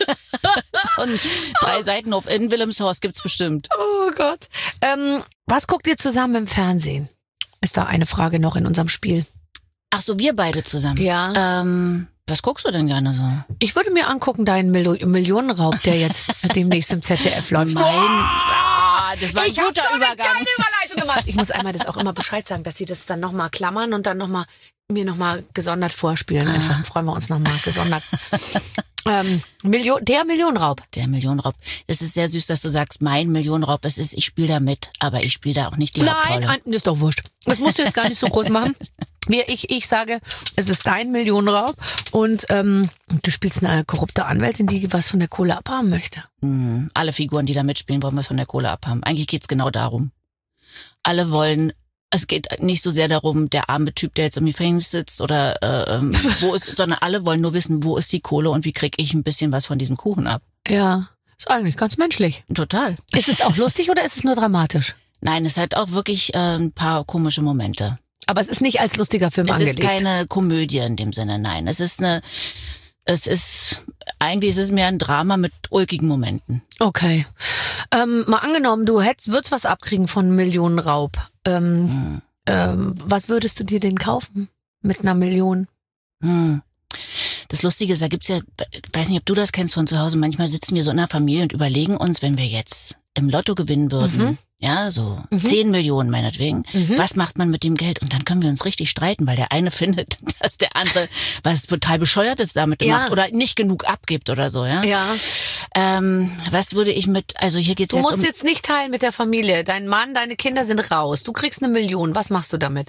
Und drei Seiten auf in Wilhelmshorst gibt's bestimmt. Oh Gott. Ähm, was guckt ihr zusammen im Fernsehen? Ist da eine Frage noch in unserem Spiel. Ach so, wir beide zusammen. Ja. Ähm, was guckst du denn gerne so? Ich würde mir angucken, deinen Mil Millionenraub, der jetzt demnächst im Z D F läuft. Mein, ah, das war ein Ich hab guter so eine Übergang. geile Überleitung gemacht. Ich muss einmal das auch immer Bescheid sagen, dass sie das dann nochmal klammern und dann nochmal mir nochmal gesondert vorspielen. Einfach, dann freuen wir uns nochmal gesondert. ähm, Million, der Millionenraub. Der Millionenraub. Es ist sehr süß, dass du sagst, mein Millionenraub. Es ist, ich spiele da mit, aber ich spiele da auch nicht die Nein, Hauptrolle. ein, ist doch wurscht. Das musst du jetzt gar nicht so groß machen. Wir, ich, ich sage, es ist dein Millionenraub und ähm, du spielst eine korrupte Anwältin, die was von der Kohle abhaben möchte. Mhm. Alle Figuren, die da mitspielen, wollen was von der Kohle abhaben. Eigentlich geht's genau darum. Alle wollen, es geht nicht so sehr darum, der arme Typ, der jetzt im Gefängnis sitzt oder äh, ähm, wo ist, sondern alle wollen nur wissen, wo ist die Kohle und wie kriege ich ein bisschen was von diesem Kuchen ab. Ja, ist eigentlich ganz menschlich. Total. Ist es auch lustig oder ist es nur dramatisch? Nein, es hat auch wirklich äh, ein paar komische Momente. Aber es ist nicht als lustiger Film Es angelegt. ist keine Komödie in dem Sinne, nein. Es ist eine, es ist, eigentlich ist es mehr ein Drama mit ulkigen Momenten. Okay. Ähm, mal angenommen, du hättest, würdest was abkriegen von Millionenraub. Ähm, Hm. ähm, was würdest du dir denn kaufen mit einer Million? Hm. Das Lustige ist, da gibt's ja, ich weiß nicht, ob du das kennst von zu Hause, manchmal sitzen wir so in der Familie und überlegen uns, wenn wir jetzt im Lotto gewinnen würden, Mhm. ja, so Mhm. zehn Millionen meinetwegen, Mhm. was macht man mit dem Geld? Und dann können wir uns richtig streiten, weil der eine findet, dass der andere was total Bescheuertes damit Ja. macht oder nicht genug abgibt oder so, ja. Ja. Ähm, was würde ich mit, also hier geht's Du jetzt musst um... jetzt nicht teilen mit der Familie. Dein Mann, deine Kinder sind raus. Du kriegst eine Million. Was machst du damit?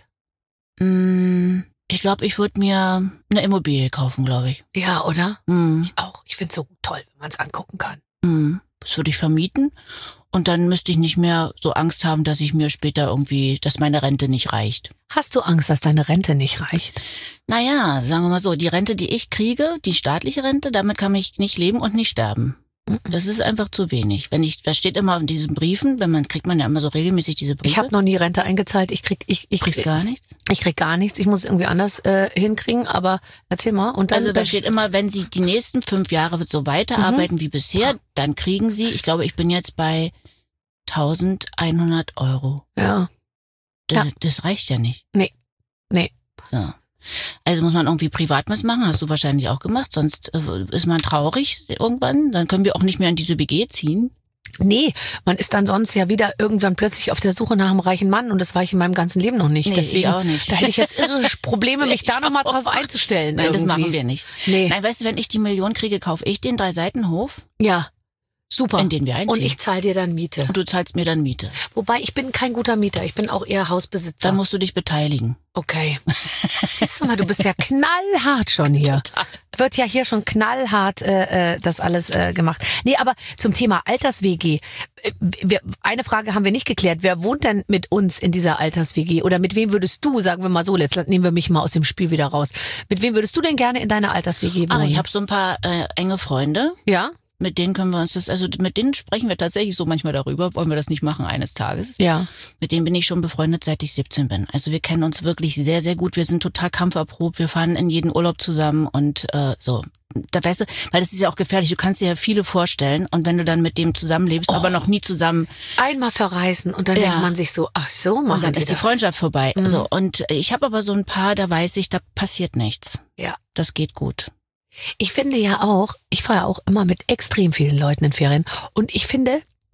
Mm, Ich glaube, ich würde mir eine Immobilie kaufen, glaube ich. Ja, oder? Mm, Ich auch. Ich find's so toll, wenn man es angucken kann. mm. Das würde ich vermieten und dann müsste ich nicht mehr so Angst haben, dass ich mir später irgendwie, dass meine Rente nicht reicht. Hast du Angst, dass deine Rente nicht reicht? Naja, sagen wir mal so, die Rente, die ich kriege, die staatliche Rente, damit kann ich nicht leben und nicht sterben. Das ist einfach zu wenig. Wenn ich, das steht immer in diesen Briefen, wenn man kriegt man ja immer so regelmäßig diese Briefe. Ich habe noch nie Rente eingezahlt. Ich krieg, ich, ich kriegst krieg, gar nichts. ich krieg gar nichts. Ich muss es irgendwie anders äh, hinkriegen. Aber erzähl mal. Und dann, Also da dann steht immer, wenn Sie die nächsten fünf Jahre so weiterarbeiten wie bisher, dann kriegen Sie, ich glaube, ich bin jetzt bei eintausendeinhundert Euro. Ja. Das, Ja. das reicht ja nicht. Nee. Nee. So. Also muss man irgendwie privat was machen, hast du wahrscheinlich auch gemacht, sonst äh, ist man traurig irgendwann, dann können wir auch nicht mehr in diese W G ziehen. Nee, man ist dann sonst ja wieder irgendwann plötzlich auf der Suche nach einem reichen Mann und das war ich in meinem ganzen Leben noch nicht. Nee, Deswegen, ich auch nicht. Da hätte ich jetzt irre Probleme, mich Ich da nochmal auch. drauf einzustellen. Nein, das irgendwie. machen wir nicht. Nee. Nein, weißt du, wenn ich die Million kriege, kaufe ich den Drei-Seiten-Hof, Ja, super. in den wir einziehen. Und ich zahle dir dann Miete. Und du zahlst mir dann Miete. Wobei, ich bin kein guter Mieter. Ich bin auch eher Hausbesitzer. Dann musst du dich beteiligen. Okay. Siehst du mal, du bist ja knallhart schon hier. Wird ja hier schon knallhart äh, äh, das alles äh, gemacht. Nee, aber zum Thema Alters-W G. Äh, wir, eine Frage haben wir nicht geklärt. Wer wohnt denn mit uns in dieser Alters-W G? Oder mit wem würdest du, sagen wir mal so, jetzt nehmen wir mich mal aus dem Spiel wieder raus. Mit wem würdest du denn gerne in deiner Alters-W G wohnen? Aber ich habe so ein paar äh, enge Freunde. Ja? Mit denen können wir uns das, also mit denen sprechen wir tatsächlich so manchmal darüber, wollen wir das nicht machen eines Tages. Ja. Mit denen bin ich schon befreundet, seit ich siebzehn bin. Also wir kennen uns wirklich sehr, sehr gut. Wir sind total kampferprobt, wir fahren in jeden Urlaub zusammen und äh, so. Da weißt du, weil das ist ja auch gefährlich, du kannst dir ja viele vorstellen und wenn du dann mit dem zusammenlebst, Oh. aber noch nie zusammen, Einmal verreisen und dann Ja. denkt man sich so, ach so, machen und dann die ist die das. Freundschaft vorbei. Mhm. So, und ich habe aber so ein paar, da weiß ich, da passiert nichts. Ja. Das geht gut. Ich finde ja auch, ich fahre ja auch immer mit extrem vielen Leuten in Ferien und ich finde,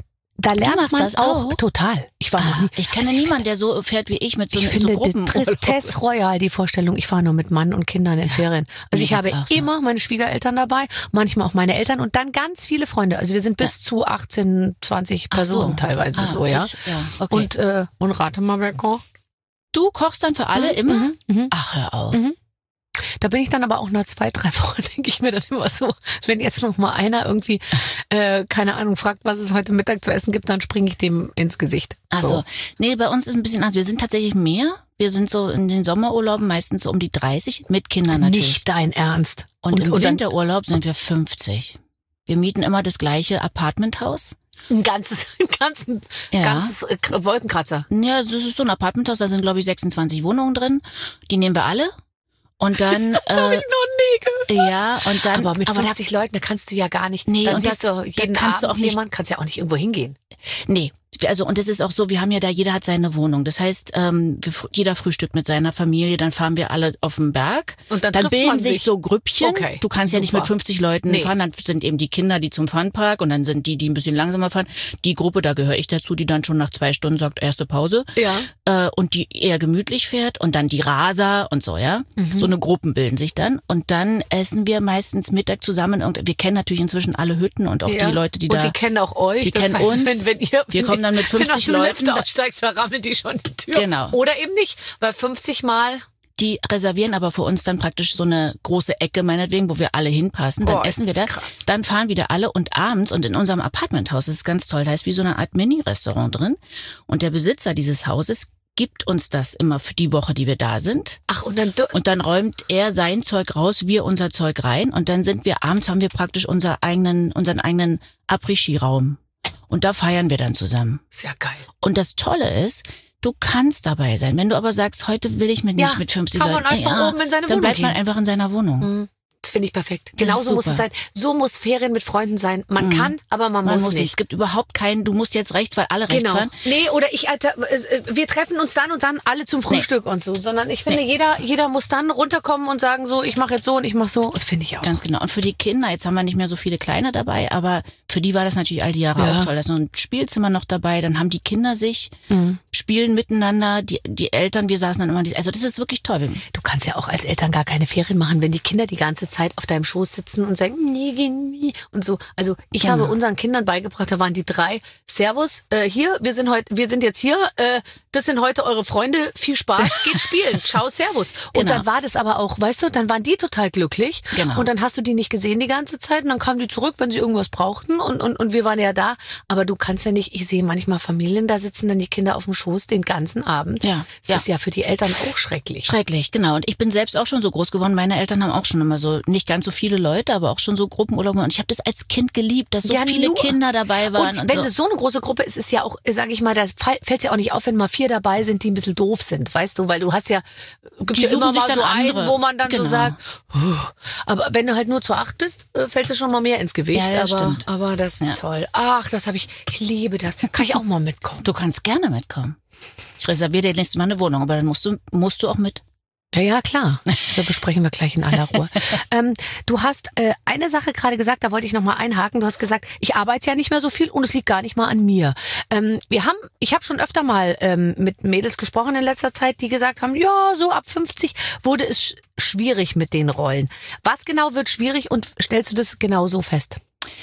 da lernt machst man das auch, auch? total. Ich war noch nie. Ich kenne Also ich niemanden, der so fährt wie ich mit so, Ich so finde Gruppen. die Tristesse Royal, die Vorstellung, ich fahre nur mit Mann und Kindern in Ferien. Also mir ich habe geht's auch so. immer meine Schwiegereltern dabei, manchmal auch meine Eltern und dann ganz viele Freunde. Also wir sind bis zu achtzehn, zwanzig Ach so. Personen teilweise Ah, so, ja. das- ja, okay. Und, äh, und rate mal, wer kocht? du kochst dann für alle immer? Mhm, mhm. Ach, hör auf. Mhm. Da bin ich dann aber auch nach zwei, drei Wochen, denke ich mir dann immer so, wenn jetzt noch mal einer irgendwie, äh, keine Ahnung, fragt, was es heute Mittag zu essen gibt, dann springe ich dem ins Gesicht. Ach so. Nee, bei uns ist ein bisschen anders. Wir sind tatsächlich mehr. Wir sind so in den Sommerurlauben meistens so um die dreißig, mit Kindern natürlich. Nicht dein Ernst. Und, im und dann Winterurlaub sind wir fünfzig. Wir mieten immer das gleiche Apartmenthaus. ein ganzes, ein ganzes, Ja. ganzes äh, K- Wolkenkratzer. Ja, das ist so ein Apartmenthaus, da sind glaube ich sechsundzwanzig Wohnungen drin. Die nehmen wir alle. Und dann, Das habe äh, ich noch nie gehört. ja, und dann, Aber mit da- fünfzig Leuten, da kannst du ja gar nicht. Nee, dann und siehst da- du jeden da kannst du Abend auch nicht- jemand, kannst ja auch nicht irgendwo hingehen. Nee, also und es ist auch so, wir haben ja da, jeder hat seine Wohnung. Das heißt, ähm, wir, fr- jeder frühstückt mit seiner Familie, dann fahren wir alle auf den Berg. Und dann dann trifft bilden man sich sich. so Grüppchen. Okay, Du kannst ja nicht mit super. fünfzig Leuten Nee. fahren, dann sind eben die Kinder, die zum Funpark und dann sind die, die ein bisschen langsamer fahren. Die Gruppe, da gehöre ich dazu, die dann schon nach zwei Stunden sagt, erste Pause. Ja. Äh, und die eher gemütlich fährt und dann die Raser und so, ja. Mhm. So eine Gruppen bilden sich dann und dann essen wir meistens Mittag zusammen und wir kennen natürlich inzwischen alle Hütten und auch Ja. die Leute, die und da... die kennen auch euch. die das kennen heißt, uns. Wenn, wenn ihr, Wir wenn kommen dann mit ihr- wenn fünfzig du aus dem Leuten. Lift aussteigst, verrammelt die schon die Tür. Genau. Oder eben nicht, weil fünfzig Mal. Die reservieren aber für uns dann praktisch so eine große Ecke meinetwegen, wo wir alle hinpassen. Dann Boah, essen ist wir da. das krass. Dann fahren wieder alle und abends und in unserem Apartmenthaus, das ist ganz toll, da ist wie so eine Art Mini-Restaurant drin. Und der Besitzer dieses Hauses gibt uns das immer für die Woche, die wir da sind. Ach, und dann, du- Und dann räumt er sein Zeug raus, wir unser Zeug rein. Und dann sind wir, abends haben wir praktisch unser eigenen, unseren eigenen Après-Ski-Raum. Und da feiern wir dann zusammen. ist ja geil. Und das Tolle ist, du kannst dabei sein. Wenn du aber sagst, heute will ich mit Ja, nicht mit fünfzig kann man Leuten, einfach ja, oben in seine dann Wohnung bleibt man gehen. einfach in seiner Wohnung. Mhm. Das finde ich perfekt. Das ist Genauso muss es super. sein. So muss Ferien mit Freunden sein. Man Mhm. kann, aber man, Man muss, muss nicht. nicht. Es gibt überhaupt keinen, du musst jetzt rechts, weil alle rechts Genau. fahren. Nee, oder ich, Alter, äh, wir treffen uns dann und dann alle zum Frühstück und so, sondern ich finde, jeder, jeder muss dann runterkommen und sagen so, ich mache jetzt so und ich mache so. Finde ich auch. Ganz genau. Und für die Kinder, jetzt haben wir nicht mehr so viele Kleine dabei, aber für die war das natürlich all die Jahre Ja. auch toll. Da ist noch ein Spielzimmer noch dabei, dann haben die Kinder sich, Mhm. spielen miteinander, die, die Eltern, wir saßen dann immer, also das ist wirklich toll. Du kannst ja auch als Eltern gar keine Ferien machen, wenn die Kinder die ganze Zeit auf deinem Schoß sitzen und sagen, nee, geh nie und so. Also ich Genau. habe unseren Kindern beigebracht, da waren die drei, Servus, äh, hier, wir sind heute, wir sind jetzt hier, äh, das sind heute eure Freunde, viel Spaß, geht spielen, ciao, Servus. Und Genau. dann war das aber auch, weißt du, dann waren die total glücklich Genau. und dann hast du die nicht gesehen die ganze Zeit und dann kamen die zurück, wenn sie irgendwas brauchten und, und, und wir waren ja da, aber du kannst ja nicht, ich sehe manchmal Familien, da sitzen dann die Kinder auf dem Schoß den ganzen Abend. Ja, Das ja. ist ja für die Eltern auch schrecklich. Schrecklich, genau. Und ich bin selbst auch schon so groß geworden. Meine Eltern haben auch schon immer so, nicht ganz so viele Leute, aber auch schon so Gruppenurlaube. Und ich habe das als Kind geliebt, dass so Ja, viele nur. Kinder dabei waren. Und Und, wenn so. es so eine große Gruppe ist, ist ja auch, sage ich mal, da fällt ja auch nicht auf, wenn mal vier dabei sind, die ein bisschen doof sind, weißt du, weil du hast ja, gibt Die ja immer suchen sich mal dann so andere. einen, wo man dann Genau. so sagt, "Huh." Aber wenn du halt nur zu acht bist, äh, fällt es schon mal mehr ins Gewicht. Ja, ja, aber, stimmt. aber das ist Ja. toll. Ach, das habe ich, ich liebe das. Kann ich auch mal mitkommen. Du kannst gerne mitkommen. Ich reserviere dir nächstes Mal eine Wohnung, aber dann musst du, musst du auch mit. Ja, ja, klar. Das besprechen wir gleich in aller Ruhe. ähm, du hast äh, eine Sache gerade gesagt, da wollte ich nochmal einhaken. Du hast gesagt, ich arbeite ja nicht mehr so viel und es liegt gar nicht mal an mir. Ähm, wir haben, ich habe schon öfter mal ähm, mit Mädels gesprochen in letzter Zeit, die gesagt haben, ja, so ab fünfzig wurde es sch- schwierig mit den Rollen. Was genau wird schwierig und stellst du das genau so fest?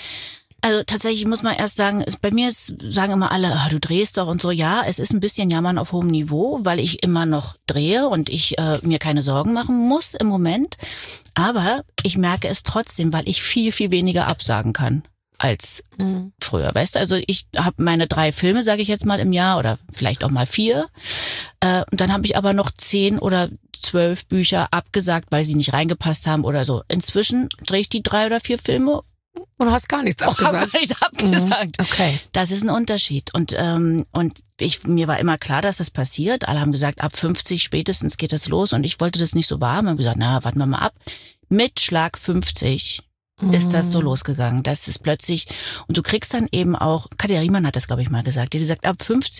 Also tatsächlich muss man erst sagen, es, bei mir ist, sagen immer alle, ah, du drehst doch und so. Ja, es ist ein bisschen Jammern auf hohem Niveau, weil ich immer noch drehe und ich äh, mir keine Sorgen machen muss im Moment. Aber ich merke es trotzdem, weil ich viel, viel weniger absagen kann als Mhm. früher. Weißt du, also ich habe meine drei Filme, sage ich jetzt mal, im Jahr oder vielleicht auch mal vier. Äh, und dann habe ich aber noch zehn oder zwölf Bücher abgesagt, weil sie nicht reingepasst haben oder so. Inzwischen drehe ich die drei oder vier Filme. Und du hast gar nichts abgesagt. Hab ich abgesagt. Mhm. Okay. Das ist ein Unterschied. Und, ähm, und ich, mir war immer klar, dass das passiert. Alle haben gesagt, ab fünfzig spätestens geht das los. Und ich wollte das nicht so wahr. Man hat gesagt, na, warten wir mal ab. Mit Schlag fünfzig ist das so losgegangen. Das ist plötzlich, und du kriegst dann eben auch, Katja Riemann hat das, glaube ich, mal gesagt, die hat gesagt, ab fünfzig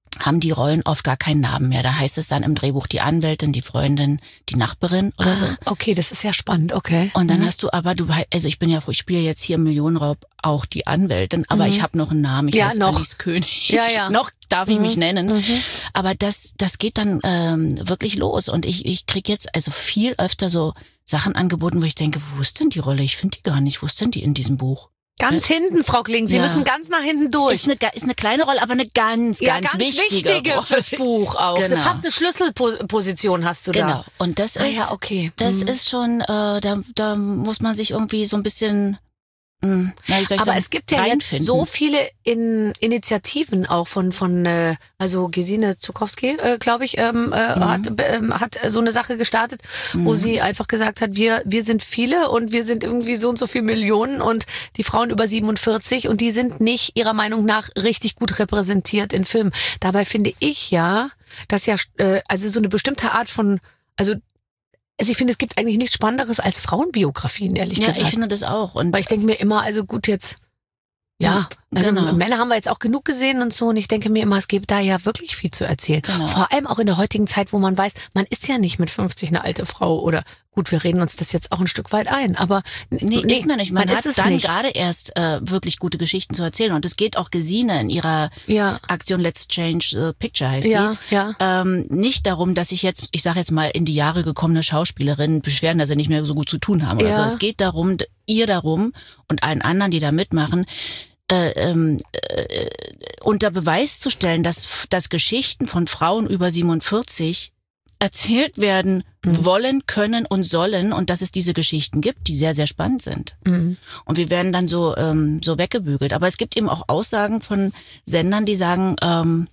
haben die Rollen oft gar keinen Namen mehr. Da heißt es dann im Drehbuch die Anwältin, die Freundin, die Nachbarin oder so. Ah, okay, das ist ja spannend, okay. Und dann mhm. hast du aber, du, also ich bin ja, ich spiele jetzt hier im Millionenraub auch die Anwältin, aber Mhm. ich habe noch einen Namen. Ich Ja, heiße noch. Alice König. Ja, ja. Noch darf ich Mhm. mich nennen. Mhm. Aber das, das geht dann ähm, wirklich los. Und ich, ich krieg jetzt also viel öfter so Sachen angeboten, wo ich denke, wo ist denn die Rolle? Ich finde die gar nicht. Wo ist denn die in diesem Buch? Ganz hinten, Frau Kling, Sie Ja. müssen ganz nach hinten durch. Ist eine, ist eine kleine Rolle, aber eine ganz, ja, ganz, ganz wichtige, wichtige Rolle. fürs Buch auch. Genau. Fast eine Schlüsselposition hast du Genau. da. Und das Ah, ist, ja, okay. das Mhm. ist schon, äh, da, da muss man sich irgendwie so ein bisschen, mh, na, wie soll ich Aber sagen, es gibt ja jetzt reinfinden. so viele in Initiativen auch von von äh, also Gesine Zukowski, äh, glaube ich, ähm, äh, Mhm. hat ähm, hat so eine Sache gestartet, wo Mhm. sie einfach gesagt hat, wir wir sind viele und wir sind irgendwie so und so viele Millionen und die Frauen über siebenundvierzig und die sind nicht ihrer Meinung nach richtig gut repräsentiert in Filmen. Dabei finde ich ja, dass ja äh, also so eine bestimmte Art von also Also ich finde, es gibt eigentlich nichts Spannenderes als Frauenbiografien, ehrlich Ja, gesagt. ich finde das auch. Und Weil ich denke mir immer, also gut jetzt, ja, also genau. Männer haben wir jetzt auch genug gesehen und so und ich denke mir immer, es gibt da ja wirklich viel zu erzählen. Genau. Vor allem auch in der heutigen Zeit, wo man weiß, man ist ja nicht mit fünfzig eine alte Frau oder gut, wir reden uns das jetzt auch ein Stück weit ein, aber Nee, ist man nicht. Man, man hat ist es dann nicht. gerade erst äh, wirklich gute Geschichten zu erzählen. Und es geht auch Gesine in ihrer Ja, Aktion Let's Change the Picture heißt ja, sie. ja. Ähm, nicht darum, dass sich jetzt, ich sage jetzt mal, in die Jahre gekommene Schauspielerinnen beschweren, dass sie nicht mehr so gut zu tun haben oder Ja. so. Es geht darum, d- ihr darum und allen anderen, die da mitmachen, äh, ähm, äh, unter Beweis zu stellen, dass, dass Geschichten von Frauen über siebenundvierzig erzählt werden Mhm. wollen, können und sollen und dass es diese Geschichten gibt, die sehr, sehr spannend sind. Mhm. Und wir werden dann so ähm, so weggebügelt. Aber es gibt eben auch Aussagen von Sendern, die sagen, ähm,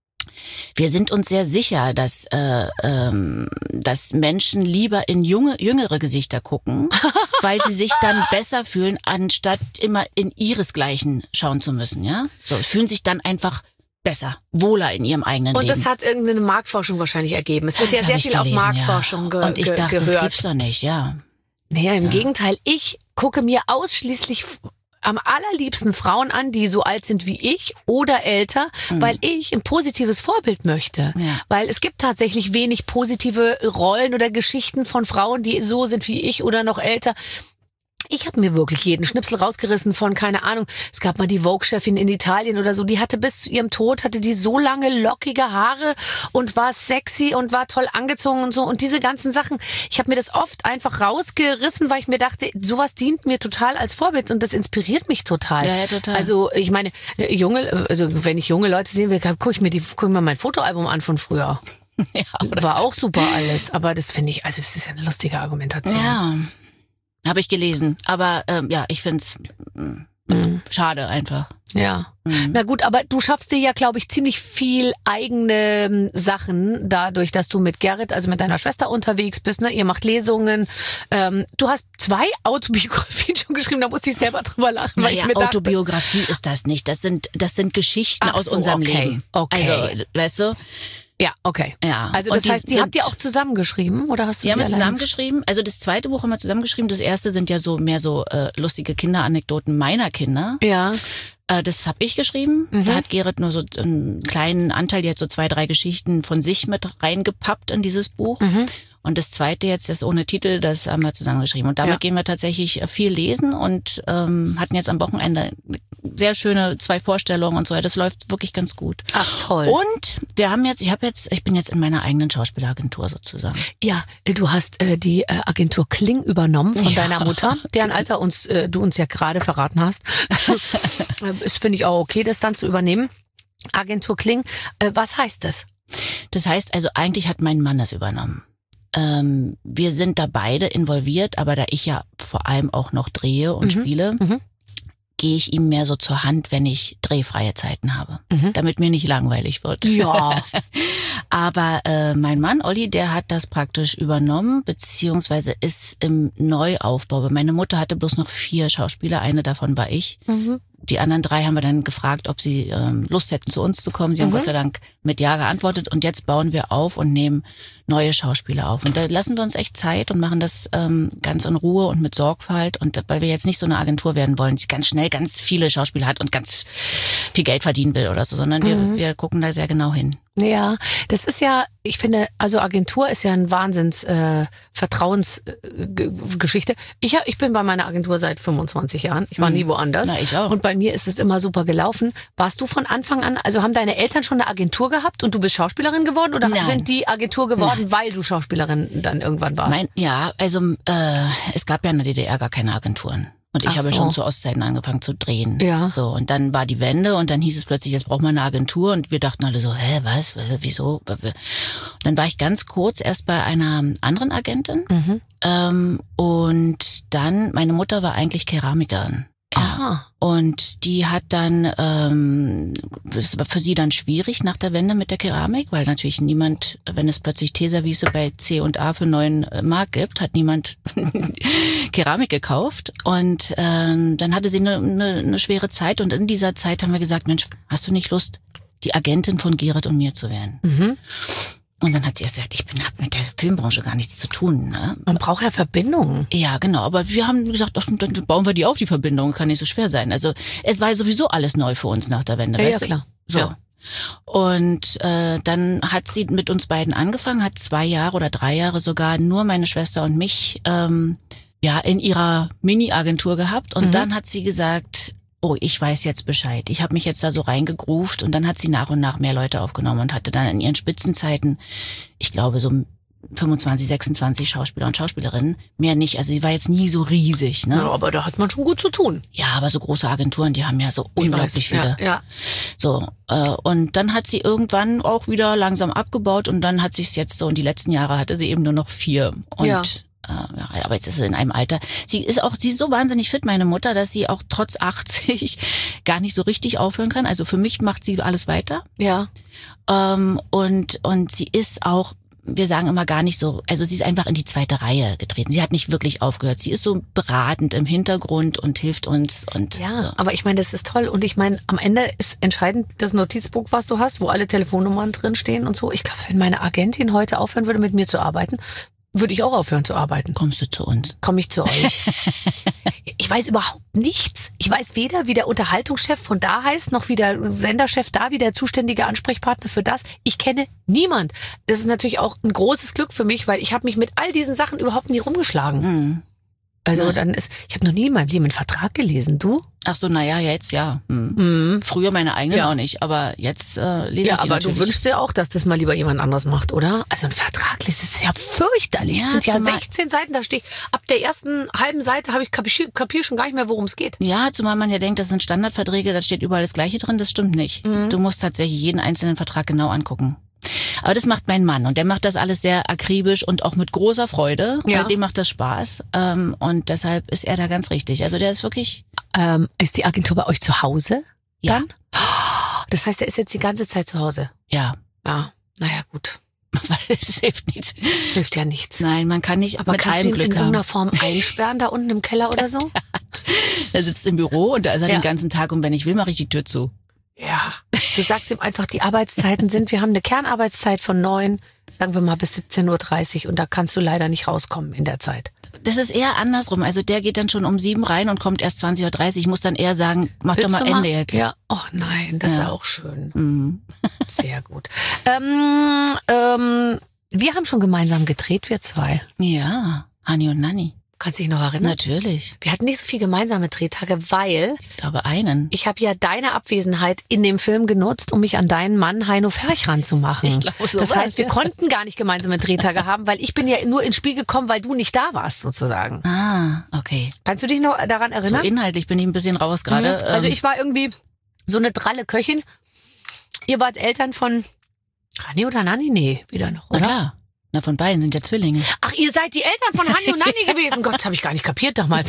wir sind uns sehr sicher, dass äh, ähm, dass Menschen lieber in junge jüngere Gesichter gucken, weil sie sich dann besser fühlen, anstatt immer in ihresgleichen schauen zu müssen. Ja, so fühlen sich dann einfach besser, wohler in ihrem eigenen Und Leben. das hat irgendeine Marktforschung wahrscheinlich ergeben. Es wird Das ja hab sehr ich viel auf gelesen, Marktforschung ja. ge Und ich ge dachte, das gehört. gibt's doch nicht, ja. Naja, im Ja. Gegenteil, ich gucke mir ausschließlich f- am allerliebsten Frauen an, die so alt sind wie ich oder älter, Mhm. weil ich ein positives Vorbild möchte. Ja. Weil es gibt tatsächlich wenig positive Rollen oder Geschichten von Frauen, die so sind wie ich oder noch älter. Ich habe mir wirklich jeden Schnipsel rausgerissen von, keine Ahnung, es gab mal die Vogue-Chefin in Italien oder so, die hatte bis zu ihrem Tod, hatte die so lange lockige Haare und war sexy und war toll angezogen und so und diese ganzen Sachen. Ich habe mir das oft einfach rausgerissen, weil ich mir dachte, sowas dient mir total als Vorbild und das inspiriert mich total. Ja, ja, total. Also ich meine, äh, junge, also wenn ich junge Leute sehen will, gucke ich mir die, guck ich mir mein Fotoalbum an von früher. Ja, War auch super alles, aber das finde ich, also es ist ja eine lustige Argumentation. Ja, habe ich gelesen. Aber ähm, ja, ich find's mm, Mhm. schade einfach. Ja. Mhm. Na gut, aber du schaffst dir ja, glaube ich, ziemlich viel eigene ähm, Sachen dadurch, dass du mit Gerrit, also mit deiner Schwester unterwegs bist. Ne? Ihr macht Lesungen. Ähm, du hast zwei Autobiografien schon geschrieben, da musste ich selber drüber lachen, weil Naja, ich mir dachte, Autobiografie ist das nicht. Das sind das sind Geschichten Ach aus so, unserem okay, Leben. okay. Also, weißt du? ja, okay. Ja. Also Und das heißt, die sind- habt ihr auch zusammengeschrieben oder hast du Die haben die wir allein? zusammengeschrieben. Also das zweite Buch haben wir zusammengeschrieben. Das erste sind ja so mehr so äh, lustige Kinderanekdoten meiner Kinder. Ja. Äh, das habe ich geschrieben. Mhm. Da hat Gerrit nur so einen kleinen Anteil, die hat so zwei, drei Geschichten von sich mit reingepappt in dieses Buch. Mhm. Und das zweite jetzt, das ohne Titel, das haben wir zusammengeschrieben. Und damit Ja. gehen wir tatsächlich viel lesen und ähm, hatten jetzt am Wochenende sehr schöne zwei Vorstellungen und so. Das läuft wirklich ganz gut. Ach toll. Und wir haben jetzt, ich habe jetzt, ich bin jetzt in meiner eigenen Schauspielagentur sozusagen. Ja, du hast äh, die äh, Agentur Kling übernommen von Ja. deiner Mutter, deren Alter uns äh, du uns ja gerade verraten hast. Äh, Ist finde ich auch okay, das dann zu übernehmen. Agentur Kling, äh, was heißt das? Das heißt also, eigentlich hat mein Mann das übernommen. Ähm, wir sind da beide involviert, aber da ich ja vor allem auch noch drehe und Mhm. spiele, Mhm. gehe ich ihm mehr so zur Hand, wenn ich drehfreie Zeiten habe, Mhm. damit mir nicht langweilig wird. Ja. Aber äh, mein Mann Olli, der hat das praktisch übernommen, beziehungsweise ist im Neuaufbau. Meine Mutter hatte bloß noch vier Schauspieler, eine davon war ich. Mhm. die anderen drei haben wir dann gefragt, ob sie ähm, Lust hätten, zu uns zu kommen. Sie haben Mhm. Gott sei Dank mit Ja geantwortet. Und jetzt bauen wir auf und nehmen neue Schauspieler auf. Und da lassen wir uns echt Zeit und machen das ähm, ganz in Ruhe und mit Sorgfalt. Und weil wir jetzt nicht so eine Agentur werden wollen, die ganz schnell ganz viele Schauspieler hat und ganz viel Geld verdienen will oder so, sondern wir, Mhm. wir gucken da sehr genau hin. Ja, das ist ja, ich finde, also Agentur ist ja ein Wahnsinns äh, Vertrauensgeschichte. Ich, hab- ich bin bei meiner Agentur seit fünfundzwanzig Jahren. Ich war Mhm. nie woanders. Na, ich auch. Und bei mir ist es immer super gelaufen. Warst du von Anfang an, also haben deine Eltern schon eine Agentur gehabt und du bist Schauspielerin geworden oder Nein. sind die Agentur geworden, weil du Schauspielerin dann irgendwann warst? Mein, ja, also äh, es gab ja in der D D R gar keine Agenturen. Und ich Ach habe so. schon zu Ostzeiten angefangen zu drehen. Ja. So, und dann war die Wende und dann hieß es plötzlich, jetzt braucht man eine Agentur. Und wir dachten alle so, hä, was, wieso? Und dann war ich ganz kurz erst bei einer anderen Agentin. Mhm. Ähm, und dann, meine Mutter war eigentlich Keramikerin. Ja. Aha. Und die hat dann, ähm, es war für sie dann schwierig nach der Wende mit der Keramik, weil natürlich niemand, wenn es plötzlich Teeservice bei C und A für neun Mark gibt, hat niemand Keramik gekauft. Und ähm, dann hatte sie eine, eine, eine schwere Zeit und in dieser Zeit haben wir gesagt, Mensch, hast du nicht Lust, die Agentin von Gerrit und mir zu werden? Mhm. Und dann hat sie erst gesagt, ich bin hab mit der Filmbranche gar nichts zu tun. Ne? Man braucht ja Verbindungen. Ja, genau. Aber wir haben gesagt, ach, dann bauen wir die auf, die Verbindung. Kann nicht so schwer sein. Also es war sowieso alles neu für uns nach der Wende. Ja, weißt ja, du? klar. So. Ja. Und äh, dann hat sie mit uns beiden angefangen, hat zwei Jahre oder drei Jahre sogar nur meine Schwester und mich ähm, ja in ihrer Mini-Agentur gehabt. Und Mhm. dann hat sie gesagt, oh, ich weiß jetzt Bescheid. Ich habe mich jetzt da so reingegruft. Und dann hat sie nach und nach mehr Leute aufgenommen und hatte dann in ihren Spitzenzeiten, ich glaube so fünfundzwanzig, sechsundzwanzig Schauspieler und Schauspielerinnen. Mehr nicht. Also sie war jetzt nie so riesig. Ne? Ja, aber da hat man schon gut zu tun. Ja, aber so große Agenturen, die haben ja so Ich unglaublich weiß. viele. Ja, ja. So, äh, und dann hat sie irgendwann auch wieder langsam abgebaut und dann hat sich's jetzt so, und die letzten Jahre hatte sie eben nur noch vier. Und Ja. äh, ja, aber jetzt ist sie in einem Alter. Sie ist auch, sie ist so wahnsinnig fit, meine Mutter, dass sie auch trotz achtzig gar nicht so richtig aufhören kann. Also für mich macht sie alles weiter. Ja. Ähm, und, und sie ist auch, wir sagen immer gar nicht so, also sie ist einfach in die zweite Reihe getreten. Sie hat nicht wirklich aufgehört. Sie ist so beratend im Hintergrund und hilft uns. Und Ja, so. aber ich meine, das ist toll. Und ich meine, am Ende ist entscheidend das Notizbuch, was du hast, wo alle Telefonnummern drinstehen und so. Ich glaube, wenn meine Agentin heute aufhören würde, mit mir zu arbeiten, würde ich auch aufhören zu arbeiten. Kommst du zu uns? Komme ich zu euch. Ich weiß überhaupt nichts. Ich weiß weder, wie der Unterhaltungschef von da heißt, noch wie der Senderchef da, wie der zuständige Ansprechpartner für das. Ich kenne niemand. Das ist natürlich auch ein großes Glück für mich, weil ich habe mich mit all diesen Sachen überhaupt nie rumgeschlagen. Hm. Also Ja. dann ist, ich habe noch nie in meinem Leben einen Vertrag gelesen. Du? Ach so, naja, jetzt ja. Hm. Mhm. Früher meine eigenen Ja. auch nicht, aber jetzt äh, lese Ja, ich die aber natürlich. du wünschst dir auch, dass das mal lieber jemand anderes macht, oder? Also ein Vertrag lesen, das ist ja fürchterlich. Ja, Es sind ja zumal- sechzehn Seiten, da steht, ab der ersten halben Seite habe ich kapier, kapier schon gar nicht mehr, worum es geht. Ja, zumal man ja denkt, das sind Standardverträge, da steht überall das Gleiche drin, das stimmt nicht. Mhm. Du musst tatsächlich jeden einzelnen Vertrag genau angucken. Aber das macht mein Mann und der macht das alles sehr akribisch und auch mit großer Freude. Ja. Äh, Dem macht das Spaß ähm, und deshalb ist er da ganz richtig. Also der ist wirklich, Ähm, ist die Agentur bei euch zu Hause? ja, Dann? Das heißt, er ist jetzt die ganze Zeit zu Hause. ja, Ja, naja, gut. weil es hilft nichts. Hilft ja nichts. Nein, man kann nicht Aber mit kannst du allem ihn in Glück haben. irgendeiner Form einsperren, da unten im Keller oder so? Er sitzt im Büro und da ist er Ja. den ganzen Tag und wenn ich will, mache ich die Tür zu. Ja. Du sagst ihm einfach, die Arbeitszeiten sind, wir haben eine Kernarbeitszeit von neun, sagen wir mal bis siebzehn Uhr dreißig und da kannst du leider nicht rauskommen in der Zeit. Das ist eher andersrum. Also der geht dann schon um sieben rein und kommt erst zwanzig Uhr dreißig. Ich muss dann eher sagen, mach Willst doch mal du Ende jetzt. Ja, ach nein, das ist Ja. ja auch schön. Mhm. Sehr gut. Ähm, ähm, wir haben schon gemeinsam gedreht, wir zwei. Ja, Hani und Nanni. Kannst dich noch erinnern? Natürlich. Wir hatten nicht so viel gemeinsame Drehtage, weil Ich glaube einen. ich habe ja deine Abwesenheit in dem Film genutzt, um mich an deinen Mann Heino Ferch ranzumachen. Ich glaube, so das war's, heißt, wir ja. konnten gar nicht gemeinsame Drehtage haben, weil ich bin ja nur ins Spiel gekommen, weil du nicht da warst, sozusagen. Ah, okay. Kannst du dich noch daran So erinnern? inhaltlich bin ich ein bisschen raus gerade. Mhm. Also Ähm, ich war irgendwie so eine dralle Köchin. Ihr wart Eltern von Rani oder Nani? Nee, wieder noch, Na oder? klar. Na, von beiden sind ja Zwillinge. Ach, ihr seid die Eltern von Hani und Nani gewesen. Gott, das habe ich gar nicht kapiert damals.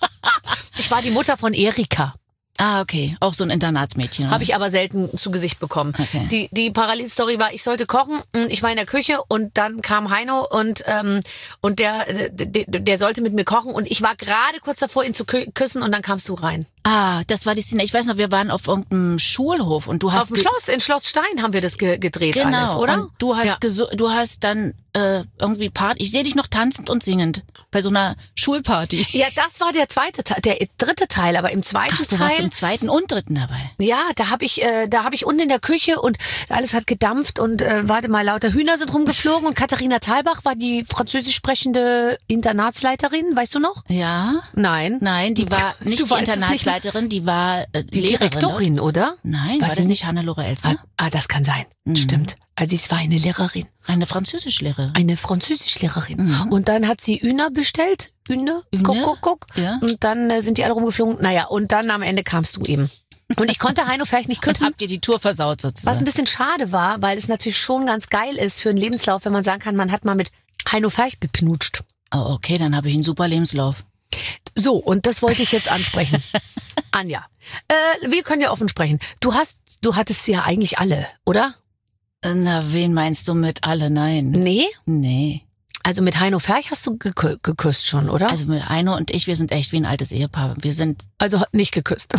Ich war die Mutter von Erika. Ah, okay. Auch so ein Internatsmädchen. Habe ich aber selten zu Gesicht bekommen. Okay. Die, die Parallelstory war, ich sollte kochen, ich war in der Küche und dann kam Heino und, ähm, und der, der, der sollte mit mir kochen und ich war gerade kurz davor, ihn zu kü- küssen und dann kamst du rein. Ah, das war die Szene. Ich weiß noch, wir waren auf irgendeinem Schulhof und du hast Auf dem Schloss, in Schloss Stein haben wir das ge gedreht genau, alles, oder? Und du hast Ja. gesu- du hast dann äh, irgendwie Part. Ich sehe dich noch tanzend und singend bei so einer Schulparty. Ja, das war der zweite Teil, der dritte Teil, aber im zweiten Ach, du warst Teil, im zweiten und dritten dabei. ja, da habe ich, äh, da habe ich unten in der Küche und alles hat gedampft und äh, warte mal, lauter Hühner sind rumgeflogen und Katharina Thalbach war die französisch sprechende Internatsleiterin, weißt du noch? Ja? Nein. Nein, die war nicht Du die weißt es Internatsleiterin, die war äh, Die Lehrerin. Direktorin, oder? Nein, Weiß war ich das nicht. nicht Hannelore Ah, Elster? ah, das kann sein. Mhm. Stimmt. Also es war eine Lehrerin, Eine Französischlehrerin. eine Französischlehrerin. Mhm. Und dann hat sie Üna bestellt. Üne, Üne? guck, guck, guck. Ja. Und dann äh, sind die alle rumgeflogen. Naja, und dann am Ende kamst du eben. Und ich konnte Heino vielleicht nicht Und küssen. habt ihr die Tour versaut Was ein sozusagen? bisschen schade war, weil es natürlich schon ganz geil ist für einen Lebenslauf, wenn man sagen kann, man hat mal mit Heino Ferch geknutscht. Oh, okay, dann habe ich einen super Lebenslauf. So, und das wollte ich jetzt ansprechen. Anja, äh, wir können ja offen sprechen. Du hast, du hattest sie ja eigentlich alle, oder? Na, wen meinst du mit alle? Nein. Nee? Nee. Also mit Heino Ferch hast du gekü geküsst schon, oder? Also mit Heino und ich, wir sind echt wie ein altes Ehepaar. Wir sind Also nicht geküsst.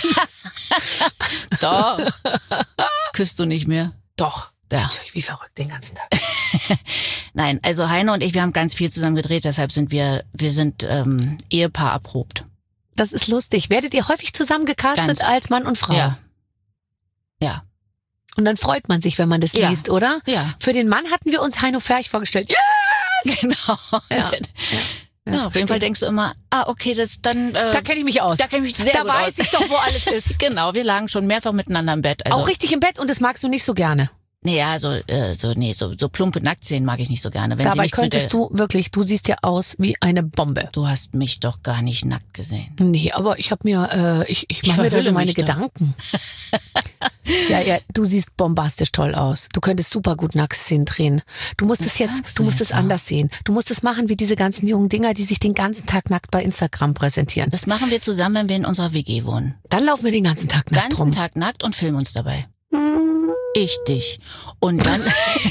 doch. Küsst du nicht mehr? Doch. Ja. Natürlich, wie verrückt den ganzen Tag. Nein, also Heino und ich, wir haben ganz viel zusammen gedreht, deshalb sind wir, wir sind ähm, Ehepaar erprobt. Das ist lustig. Werdet ihr häufig zusammen gecastet Ganz. als Mann und Frau? Ja. Ja. Und dann freut man sich, wenn man das Ja. liest, oder? Ja. Für den Mann hatten wir uns Heino Ferch vorgestellt. Ja, Genau. Ja. Ja, auf jeden Fall denkst du immer, ah, okay, das dann. Äh, da kenne ich mich aus. da kenn ich mich sehr da gut weiß aus. ich doch, wo alles ist. Genau, wir lagen schon mehrfach miteinander im Bett. Also, Auch richtig im Bett und das magst du nicht so gerne. Nee, ja, so, äh, so, nee, so, so plumpe Nacktszenen mag ich nicht so gerne. Wenn sie Dabei nichts mit könntest der, du wirklich, du siehst ja aus wie eine Bombe. Du hast mich doch gar nicht nackt gesehen. Nee, aber ich habe mir, äh, ich, ich Ich mache mir da so verhülle meine mich doch. Gedanken. ja, ja, du siehst bombastisch toll aus. Du könntest super gut Nacktszenen drehen. Du musst Das es jetzt, sagst du du musst jetzt es auch. anders sehen. Du musst es machen wie diese ganzen jungen Dinger, die sich den ganzen Tag nackt bei Instagram präsentieren. Das machen wir zusammen, wenn wir in unserer W G wohnen. Dann laufen wir den ganzen Tag nackt Ganzen rum. Tag nackt und filmen uns dabei. Hm, Ich dich. Und dann,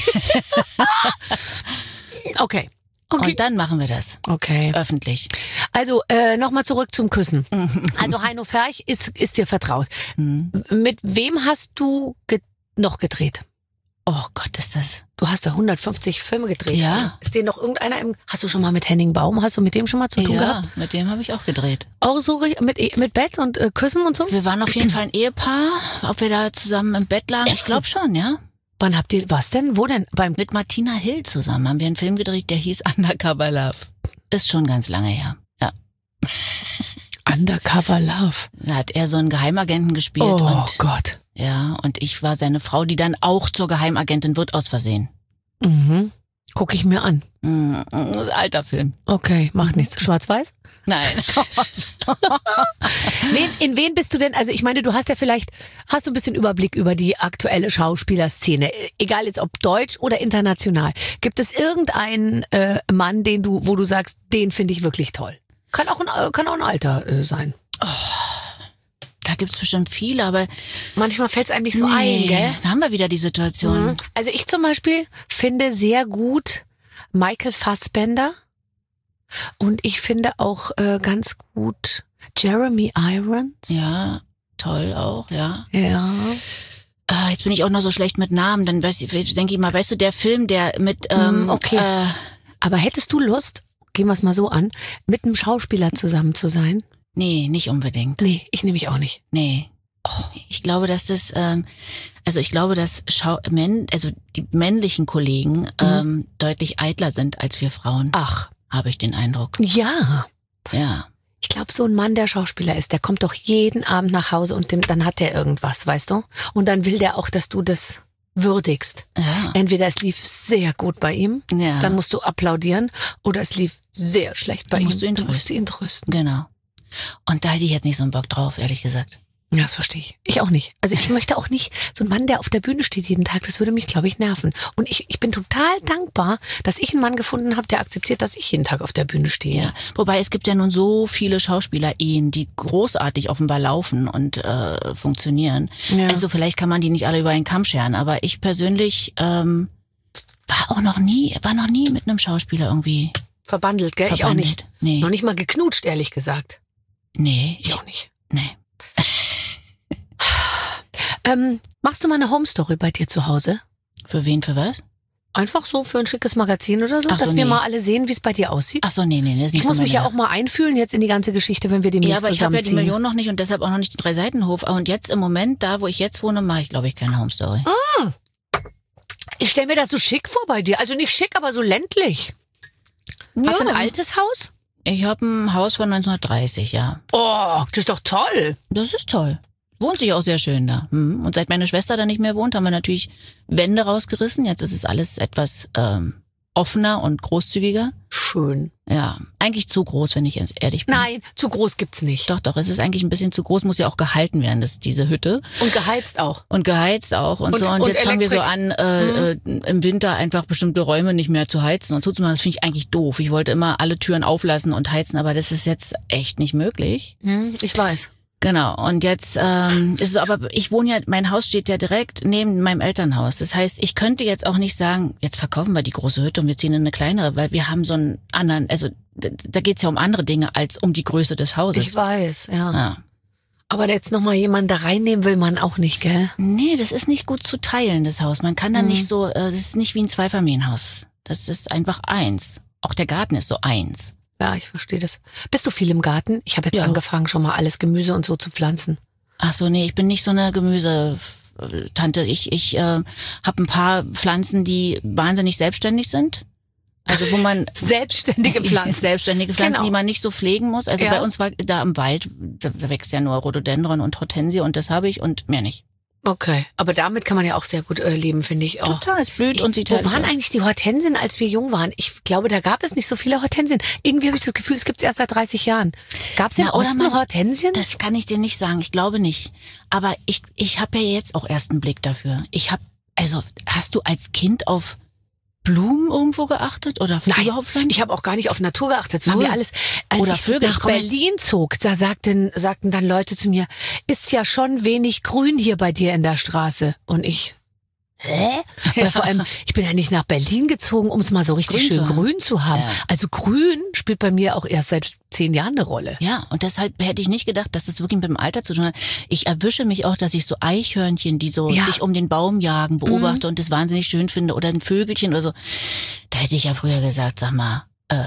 Okay. Okay. und dann machen wir das. Okay. Öffentlich. Also äh, nochmal zurück zum Küssen. Mhm. Also Heino Ferch ist, ist dir vertraut. Mhm. Mit wem hast du ge noch gedreht? Oh Gott, ist das. Du hast da hundertfünfzig Filme gedreht. Ja. Ist dir noch irgendeiner im... Hast du schon mal mit Henning Baum, hast du mit dem schon mal zu tun Ja, gehabt? mit dem habe ich auch gedreht. Auch so ri- mit, E- mit Bett und äh, Küssen und so? Wir waren auf jeden Fall ein Ehepaar. Ob wir da zusammen im Bett lagen? Ich glaube schon, ja. Wann habt ihr... Was denn? Wo denn? Beim... Mit Martina Hill zusammen haben wir einen Film gedreht, der hieß Undercover Love. Ist schon ganz lange her. Ja. Undercover Love. Da hat er so einen Geheimagenten gespielt Oh und Gott. ja, und ich war seine Frau, die dann auch zur Geheimagentin wird aus Versehen. Mhm. Guck ich mir an. Mm, das ist ein alter Film. Okay, macht nichts. Schwarz-Weiß? Nein. Wen, in wen bist du denn? Also ich meine, du hast ja vielleicht, hast du ein bisschen Überblick über die aktuelle Schauspielerszene, egal jetzt ob deutsch oder international. Gibt es irgendeinen äh, Mann, den du, wo du sagst, den finde ich wirklich toll? Kann auch ein, äh, kann auch ein Alter äh, sein. Da gibt's bestimmt viele, aber Manchmal fällt es einem nicht so ein, gell? Da haben wir wieder die Situation. Mhm. Also ich zum Beispiel finde sehr gut Michael Fassbender und ich finde auch äh, ganz gut Jeremy Irons. Ja, toll auch, ja. Ja. Ah, jetzt bin ich auch noch so schlecht mit Namen, dann weiß ich, denke ich mal, weißt du, der Film, der mit ähm, Mm, okay. äh, Aber hättest du Lust, gehen wir es mal so an, mit einem Schauspieler zusammen zu sein? nee, nicht unbedingt. Nee, ich nehme mich auch nicht. Nee. Ich glaube, dass das, ähm, also ich glaube, dass Schau Män also die männlichen Kollegen ähm, deutlich eitler sind als wir Frauen, Ach, habe ich den Eindruck. ja. Ja. Ich glaube, so ein Mann, der Schauspieler ist, der kommt doch jeden Abend nach Hause und dem, dann hat der irgendwas, weißt du? Und dann will der auch, dass du das würdigst. Ja. Entweder es lief sehr gut bei ihm, ja. dann musst du applaudieren, oder es lief sehr schlecht bei Dann ihm. musst du ihn dann musst du ihn trösten. Genau. Und da hätte ich jetzt nicht so einen Bock drauf, ehrlich gesagt. Ja, das verstehe ich. Ich auch nicht. Also ich möchte auch nicht so ein Mann, der auf der Bühne steht jeden Tag, das würde mich, glaube ich, nerven. Und ich, ich bin total dankbar, dass ich einen Mann gefunden habe, der akzeptiert, dass ich jeden Tag auf der Bühne stehe. Ja. Wobei es gibt ja nun so viele Schauspieler-Ehen, die großartig offenbar laufen und äh, funktionieren. Ja. Also vielleicht kann man die nicht alle über einen Kamm scheren, aber ich persönlich ähm, war auch noch nie, war noch nie mit einem Schauspieler irgendwie Verbandelt, gell? Ich auch nicht. verbandelt. Nee. Noch nicht mal geknutscht, ehrlich gesagt. Nee. Ich auch nicht. Nee. Ähm, machst du mal eine Home-Story bei dir zu Hause? Für wen, für was? Einfach so für ein schickes Magazin oder so, Ach so, dass wir nee. mal alle sehen, wie es bei dir aussieht? Ach so, nee, nee, das ist nicht Ich muss so mich ja meine- auch mal einfühlen jetzt in die ganze Geschichte, wenn wir demnächst Ja, aber ich habe ja die zusammenziehen. Million noch nicht und deshalb auch noch nicht den Drei-Seiten-Hof. Und jetzt im Moment, da wo ich jetzt wohne, mache ich, glaube ich, keine Home-Story. Ich stelle mir das so schick vor bei dir. Also nicht schick, aber so ländlich. Hast du ein altes Haus? Ich habe ein Haus von neunzehnhundertdreißig, ja. Oh, das ist doch toll. Das ist toll. Wohnt sich auch sehr schön da. Hm. Und seit meine Schwester da nicht mehr wohnt, haben wir natürlich Wände rausgerissen. Jetzt ist es alles etwas ähm, offener und großzügiger. Schön. Ja, eigentlich zu groß, wenn ich jetzt ehrlich bin. Nein, zu groß gibt's nicht. Doch, doch, es ist eigentlich ein bisschen zu groß, muss ja auch gehalten werden, das, diese Hütte. Und geheizt auch. Und geheizt auch und, Und- so. Und, und jetzt fangen wir so Elektrik. an, äh, äh, im Winter einfach bestimmte Räume nicht mehr zu heizen und zuzumachen. Das finde ich eigentlich doof. Ich wollte immer alle Türen auflassen und heizen, aber das ist jetzt echt nicht möglich. Hm, ich weiß. Genau. Und jetzt ähm, ist es aber, ich wohne ja, mein Haus steht ja direkt neben meinem Elternhaus. Das heißt, ich könnte jetzt auch nicht sagen, jetzt verkaufen wir die große Hütte und wir ziehen in eine kleinere, weil wir haben so einen anderen, also da, da geht's ja um andere Dinge als um die Größe des Hauses. Ich weiß, ja. Ja. Aber jetzt nochmal jemanden da reinnehmen will man auch nicht, gell? Nee, das ist nicht gut zu teilen, das Haus. Man kann da Mhm. nicht so, äh, das ist nicht wie ein Zweifamilienhaus. Das ist einfach eins. Auch der Garten ist so eins. Ja, ich verstehe das. Bist du viel im Garten? Ich habe jetzt Ja. angefangen, schon mal alles Gemüse und so zu pflanzen. Ach so, nee, ich bin nicht so eine Gemüsetante. Ich, ich äh, habe ein paar Pflanzen, die wahnsinnig selbstständig sind. Also wo man Selbstständige Pflanzen. selbstständige Pflanzen, Genau. die man nicht so pflegen muss. Also Ja. bei uns war da im Wald, da wächst ja nur Rhododendron und Hortensie und das habe ich und mehr nicht. Okay, aber damit kann man ja auch sehr gut äh, leben, finde ich auch. Total, es blüht und sieht Wo herrlich waren aus. eigentlich die Hortensien, als wir jung waren? Ich glaube, da gab es nicht so viele Hortensien. Irgendwie habe ich das Gefühl, es gibt es erst seit dreißig Jahren. Gab es im Na, oder Osten man- Hortensien? Das kann ich dir nicht sagen, ich glaube nicht. Aber ich, ich habe ja jetzt auch erst einen Blick dafür. Ich habe, also hast du als Kind auf Blumen irgendwo geachtet oder Nein, überhaupt Pflanzen? ich habe auch gar nicht auf Natur geachtet. Das war Null. mir alles. Als Oder ich Vögel. nach Ich komm jetzt- Berlin zog, da sagten, sagten dann Leute zu mir, ist ja schon wenig Grün hier bei dir in der Straße. Und ich, hä? Weil vor allem, ich bin ja nicht nach Berlin gezogen, um es mal so richtig Grün schön zu haben. grün zu haben. Ja. Also Grün spielt bei mir auch erst seit zehn Jahren eine Rolle. Ja, und deshalb hätte ich nicht gedacht, dass das wirklich mit dem Alter zu tun hat. Ich erwische mich auch, dass ich so Eichhörnchen, die so Ja. sich um den Baum jagen, beobachte und das wahnsinnig schön finde oder ein Vögelchen oder so. Da hätte ich ja früher gesagt, sag mal, äh,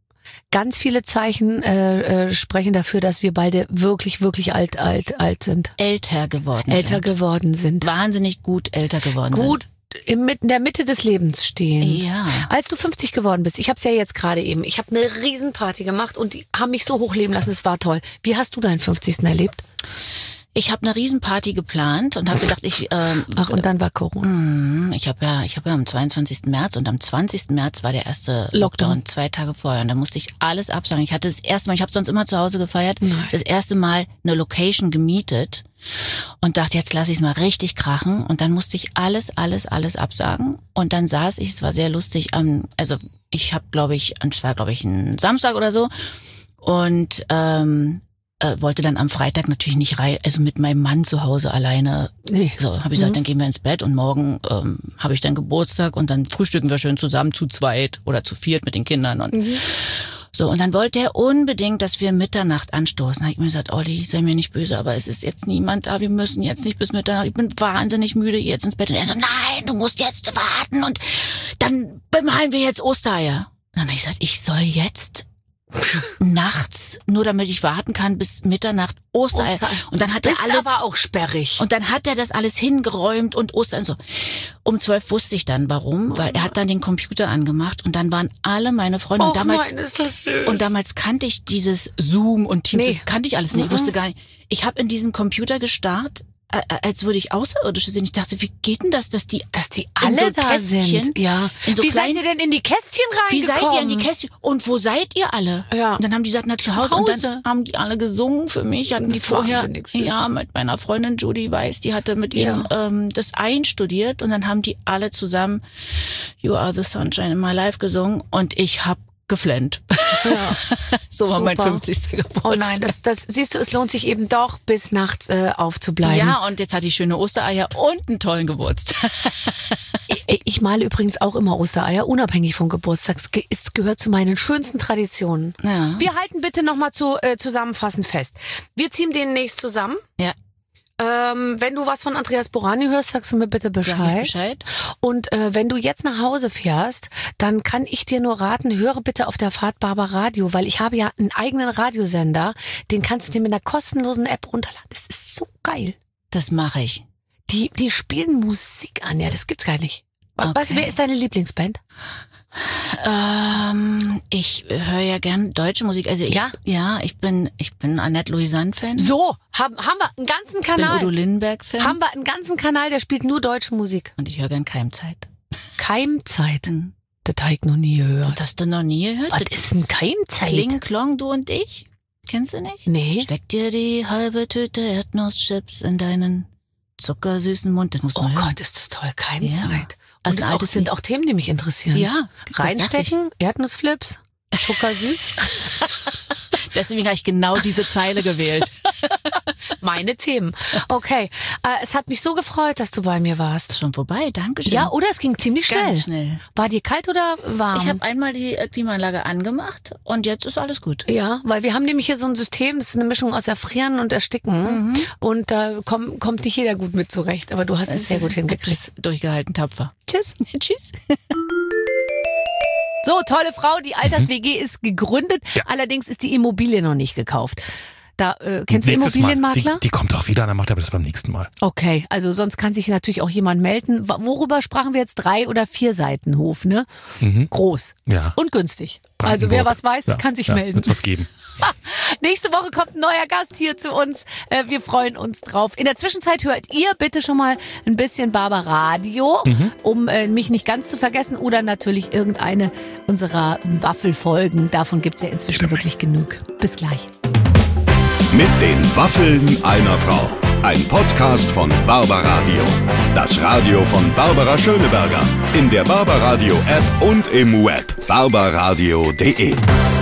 Ganz viele Zeichen äh, äh, sprechen dafür, dass wir beide wirklich, wirklich alt, alt, alt sind. älter geworden Älter sind. geworden sind. Wahnsinnig gut älter geworden Gut im, in der Mitte des Lebens stehen. sind. Ja. Als du fünfzig geworden bist, ich habe es ja jetzt gerade eben, ich habe eine Riesenparty gemacht und die haben mich so hochleben lassen, es war toll. Wie hast du deinen fünfzigsten erlebt? Ich habe eine Riesenparty geplant und habe gedacht, ich ähm, Ach, und dann war Corona. Mm, Ich habe ja, ich habe ja am zweiundzwanzigsten März und am zwanzigsten März war der erste Lockdown. Lockdown, zwei Tage vorher. Und da musste ich alles absagen. Ich hatte das erste Mal, ich habe sonst immer zu Hause gefeiert, Nein. das erste Mal eine Location gemietet und dachte, jetzt lasse ich es mal richtig krachen. Und dann musste ich alles, alles, alles absagen. Und dann saß ich, es war sehr lustig, am, also ich habe, glaube ich, es war, glaube ich, ein Samstag oder so und ähm, äh, wollte dann am Freitag natürlich nicht rein, also mit meinem Mann zu Hause alleine. Nee. So, habe ich gesagt, Mhm. dann gehen wir ins Bett und morgen ähm, habe ich dann Geburtstag und dann frühstücken wir schön zusammen zu zweit oder zu viert mit den Kindern und Mhm. so. Und dann wollte er unbedingt, dass wir Mitternacht anstoßen. Da habe ich mir gesagt, Olli, sei mir nicht böse, aber es ist jetzt niemand da, wir müssen jetzt nicht bis Mitternacht. Ich bin wahnsinnig müde, jetzt ins Bett. Und er so, nein, du musst jetzt warten und dann bemalen wir jetzt Ostereier. Dann habe ich gesagt, ich soll jetzt nachts, nur damit ich warten kann, bis Mitternacht Ostereier. Ostereier. Und dann hat er Bist alles... aber auch sperrig. Und dann hat er das alles hingeräumt und Ostern so. Um zwölf wusste ich dann warum, weil er hat dann den Computer angemacht und dann waren alle meine Freunde. Und Och damals, nein, ist das süß. und damals kannte ich dieses Zoom und Teams, Nee. das kannte ich alles nicht. Ich wusste gar nicht. Ich habe in diesen Computer gestarrt, äh, als würde ich Außerirdische sehen. Ich dachte, wie geht denn das, dass die dass die in alle so da Kästchen, sind. Ja. in so Wie kleinen- seid ihr denn in die Kästchen Wie reingekommen? seid ihr in die Kästchen? Und wo seid ihr alle? Ja. Und dann haben die gesagt, na zu Hause. Und Hause. dann haben die alle gesungen für mich. Hatten Das die ist vorher, wahnsinnig süß. ja, mit meiner Freundin Judy Weiss, die hatte mit Ja. ihm ähm, das einstudiert. Und dann haben die alle zusammen You Are the Sunshine in My Life gesungen. Und ich hab geflennt. Ja. So war mein Super. fünfzigster Geburtstag. Oh nein, das, das siehst du, es lohnt sich eben doch, bis nachts äh, aufzubleiben. Ja, und jetzt hatte ich schöne Ostereier und einen tollen Geburtstag. Ich male übrigens auch immer Ostereier, unabhängig vom Geburtstag. Es gehört zu meinen schönsten Traditionen. Ja. Wir halten bitte nochmal zu, äh, zusammenfassend fest. Wir ziehen demnächst zusammen. Ja. Ähm, wenn du was von Andreas Borani hörst, sagst du mir bitte Bescheid. Sag ich Bescheid. Und äh, wenn du jetzt nach Hause fährst, dann kann ich dir nur raten, höre bitte auf der Fahrt Barbaradio, weil ich habe ja einen eigenen Radiosender, den kannst du dir mit einer kostenlosen App runterladen. Das ist so geil. Das mache ich. Die, die spielen Musik an, ja, das gibt's gar nicht. Okay. Was, wer ist deine Lieblingsband? Ähm, ich höre ja gern deutsche Musik. Also ich, Ja? ja, ich bin, ich bin Annette Louisanne-Fan. So, haben, haben wir einen ganzen Ich bin Kanal. Udo Lindenberg-Fan. Haben wir einen ganzen Kanal, der spielt nur deutsche Musik. Und ich höre gern Keimzeit. Keimzeit. Hm. Das habe ich noch nie gehört. Das hast du noch nie gehört? Was Das ist denn Keimzeit? Kling, Klong, du und ich? Kennst du nicht? Nee. Steck dir die halbe Tüte Erdnusschips in deinen zuckersüßen Mund. Das muss Oh man hören. Gott, ist das toll. Keimzeit. Ja. Und Das ist das ein auch, altes sind Lied. auch Themen, die mich interessieren. Ja. das dachte Reinstecken, Erdnussflips, Zuckersüß. ich. Deswegen habe ich genau diese Zeile gewählt. Meine Themen. Okay, äh, es hat mich so gefreut, dass du bei mir warst. Schon vorbei, danke schön. Ja, oder es ging ziemlich schnell. Ganz schnell. War dir kalt oder warm? Ich habe einmal die äh, Klimaanlage angemacht und jetzt ist alles gut. Ja, weil wir haben nämlich hier so ein System, das ist eine Mischung aus Erfrieren und Ersticken. Mhm. Und da komm, kommt nicht jeder gut mit zurecht. Aber du hast es sehr gut hingekriegt. Hingekriegt. Durchgehalten, tapfer. Tschüss. Tschüss. So, tolle Frau, die Alters-W G ist gegründet. Ja. Allerdings ist die Immobilie noch nicht gekauft. Da, äh, kennst du Nächstes Mal. Immobilienmakler? Die, die kommt auch wieder, dann macht er das beim nächsten Mal. Okay, also sonst kann sich natürlich auch jemand melden. Wa- Worüber sprachen wir jetzt? Drei oder vier Seiten Hof, ne? Mhm. Groß Ja. und günstig. Also wer was weiß, ja. kann sich ja, melden. Wird's was geben. Nächste Woche kommt ein neuer Gast hier zu uns. Äh, Wir freuen uns drauf. In der Zwischenzeit hört ihr bitte schon mal ein bisschen Barbaradio, Mhm. um äh, mich nicht ganz zu vergessen. Oder natürlich irgendeine unserer Waffelfolgen. Davon gibt's ja inzwischen wirklich genug. Bis gleich. Mit den Waffeln einer Frau. Ein Podcast von Barbaradio. Das Radio von Barbara Schöneberger. In der Barbaradio App und im Web barbaradio punkt de.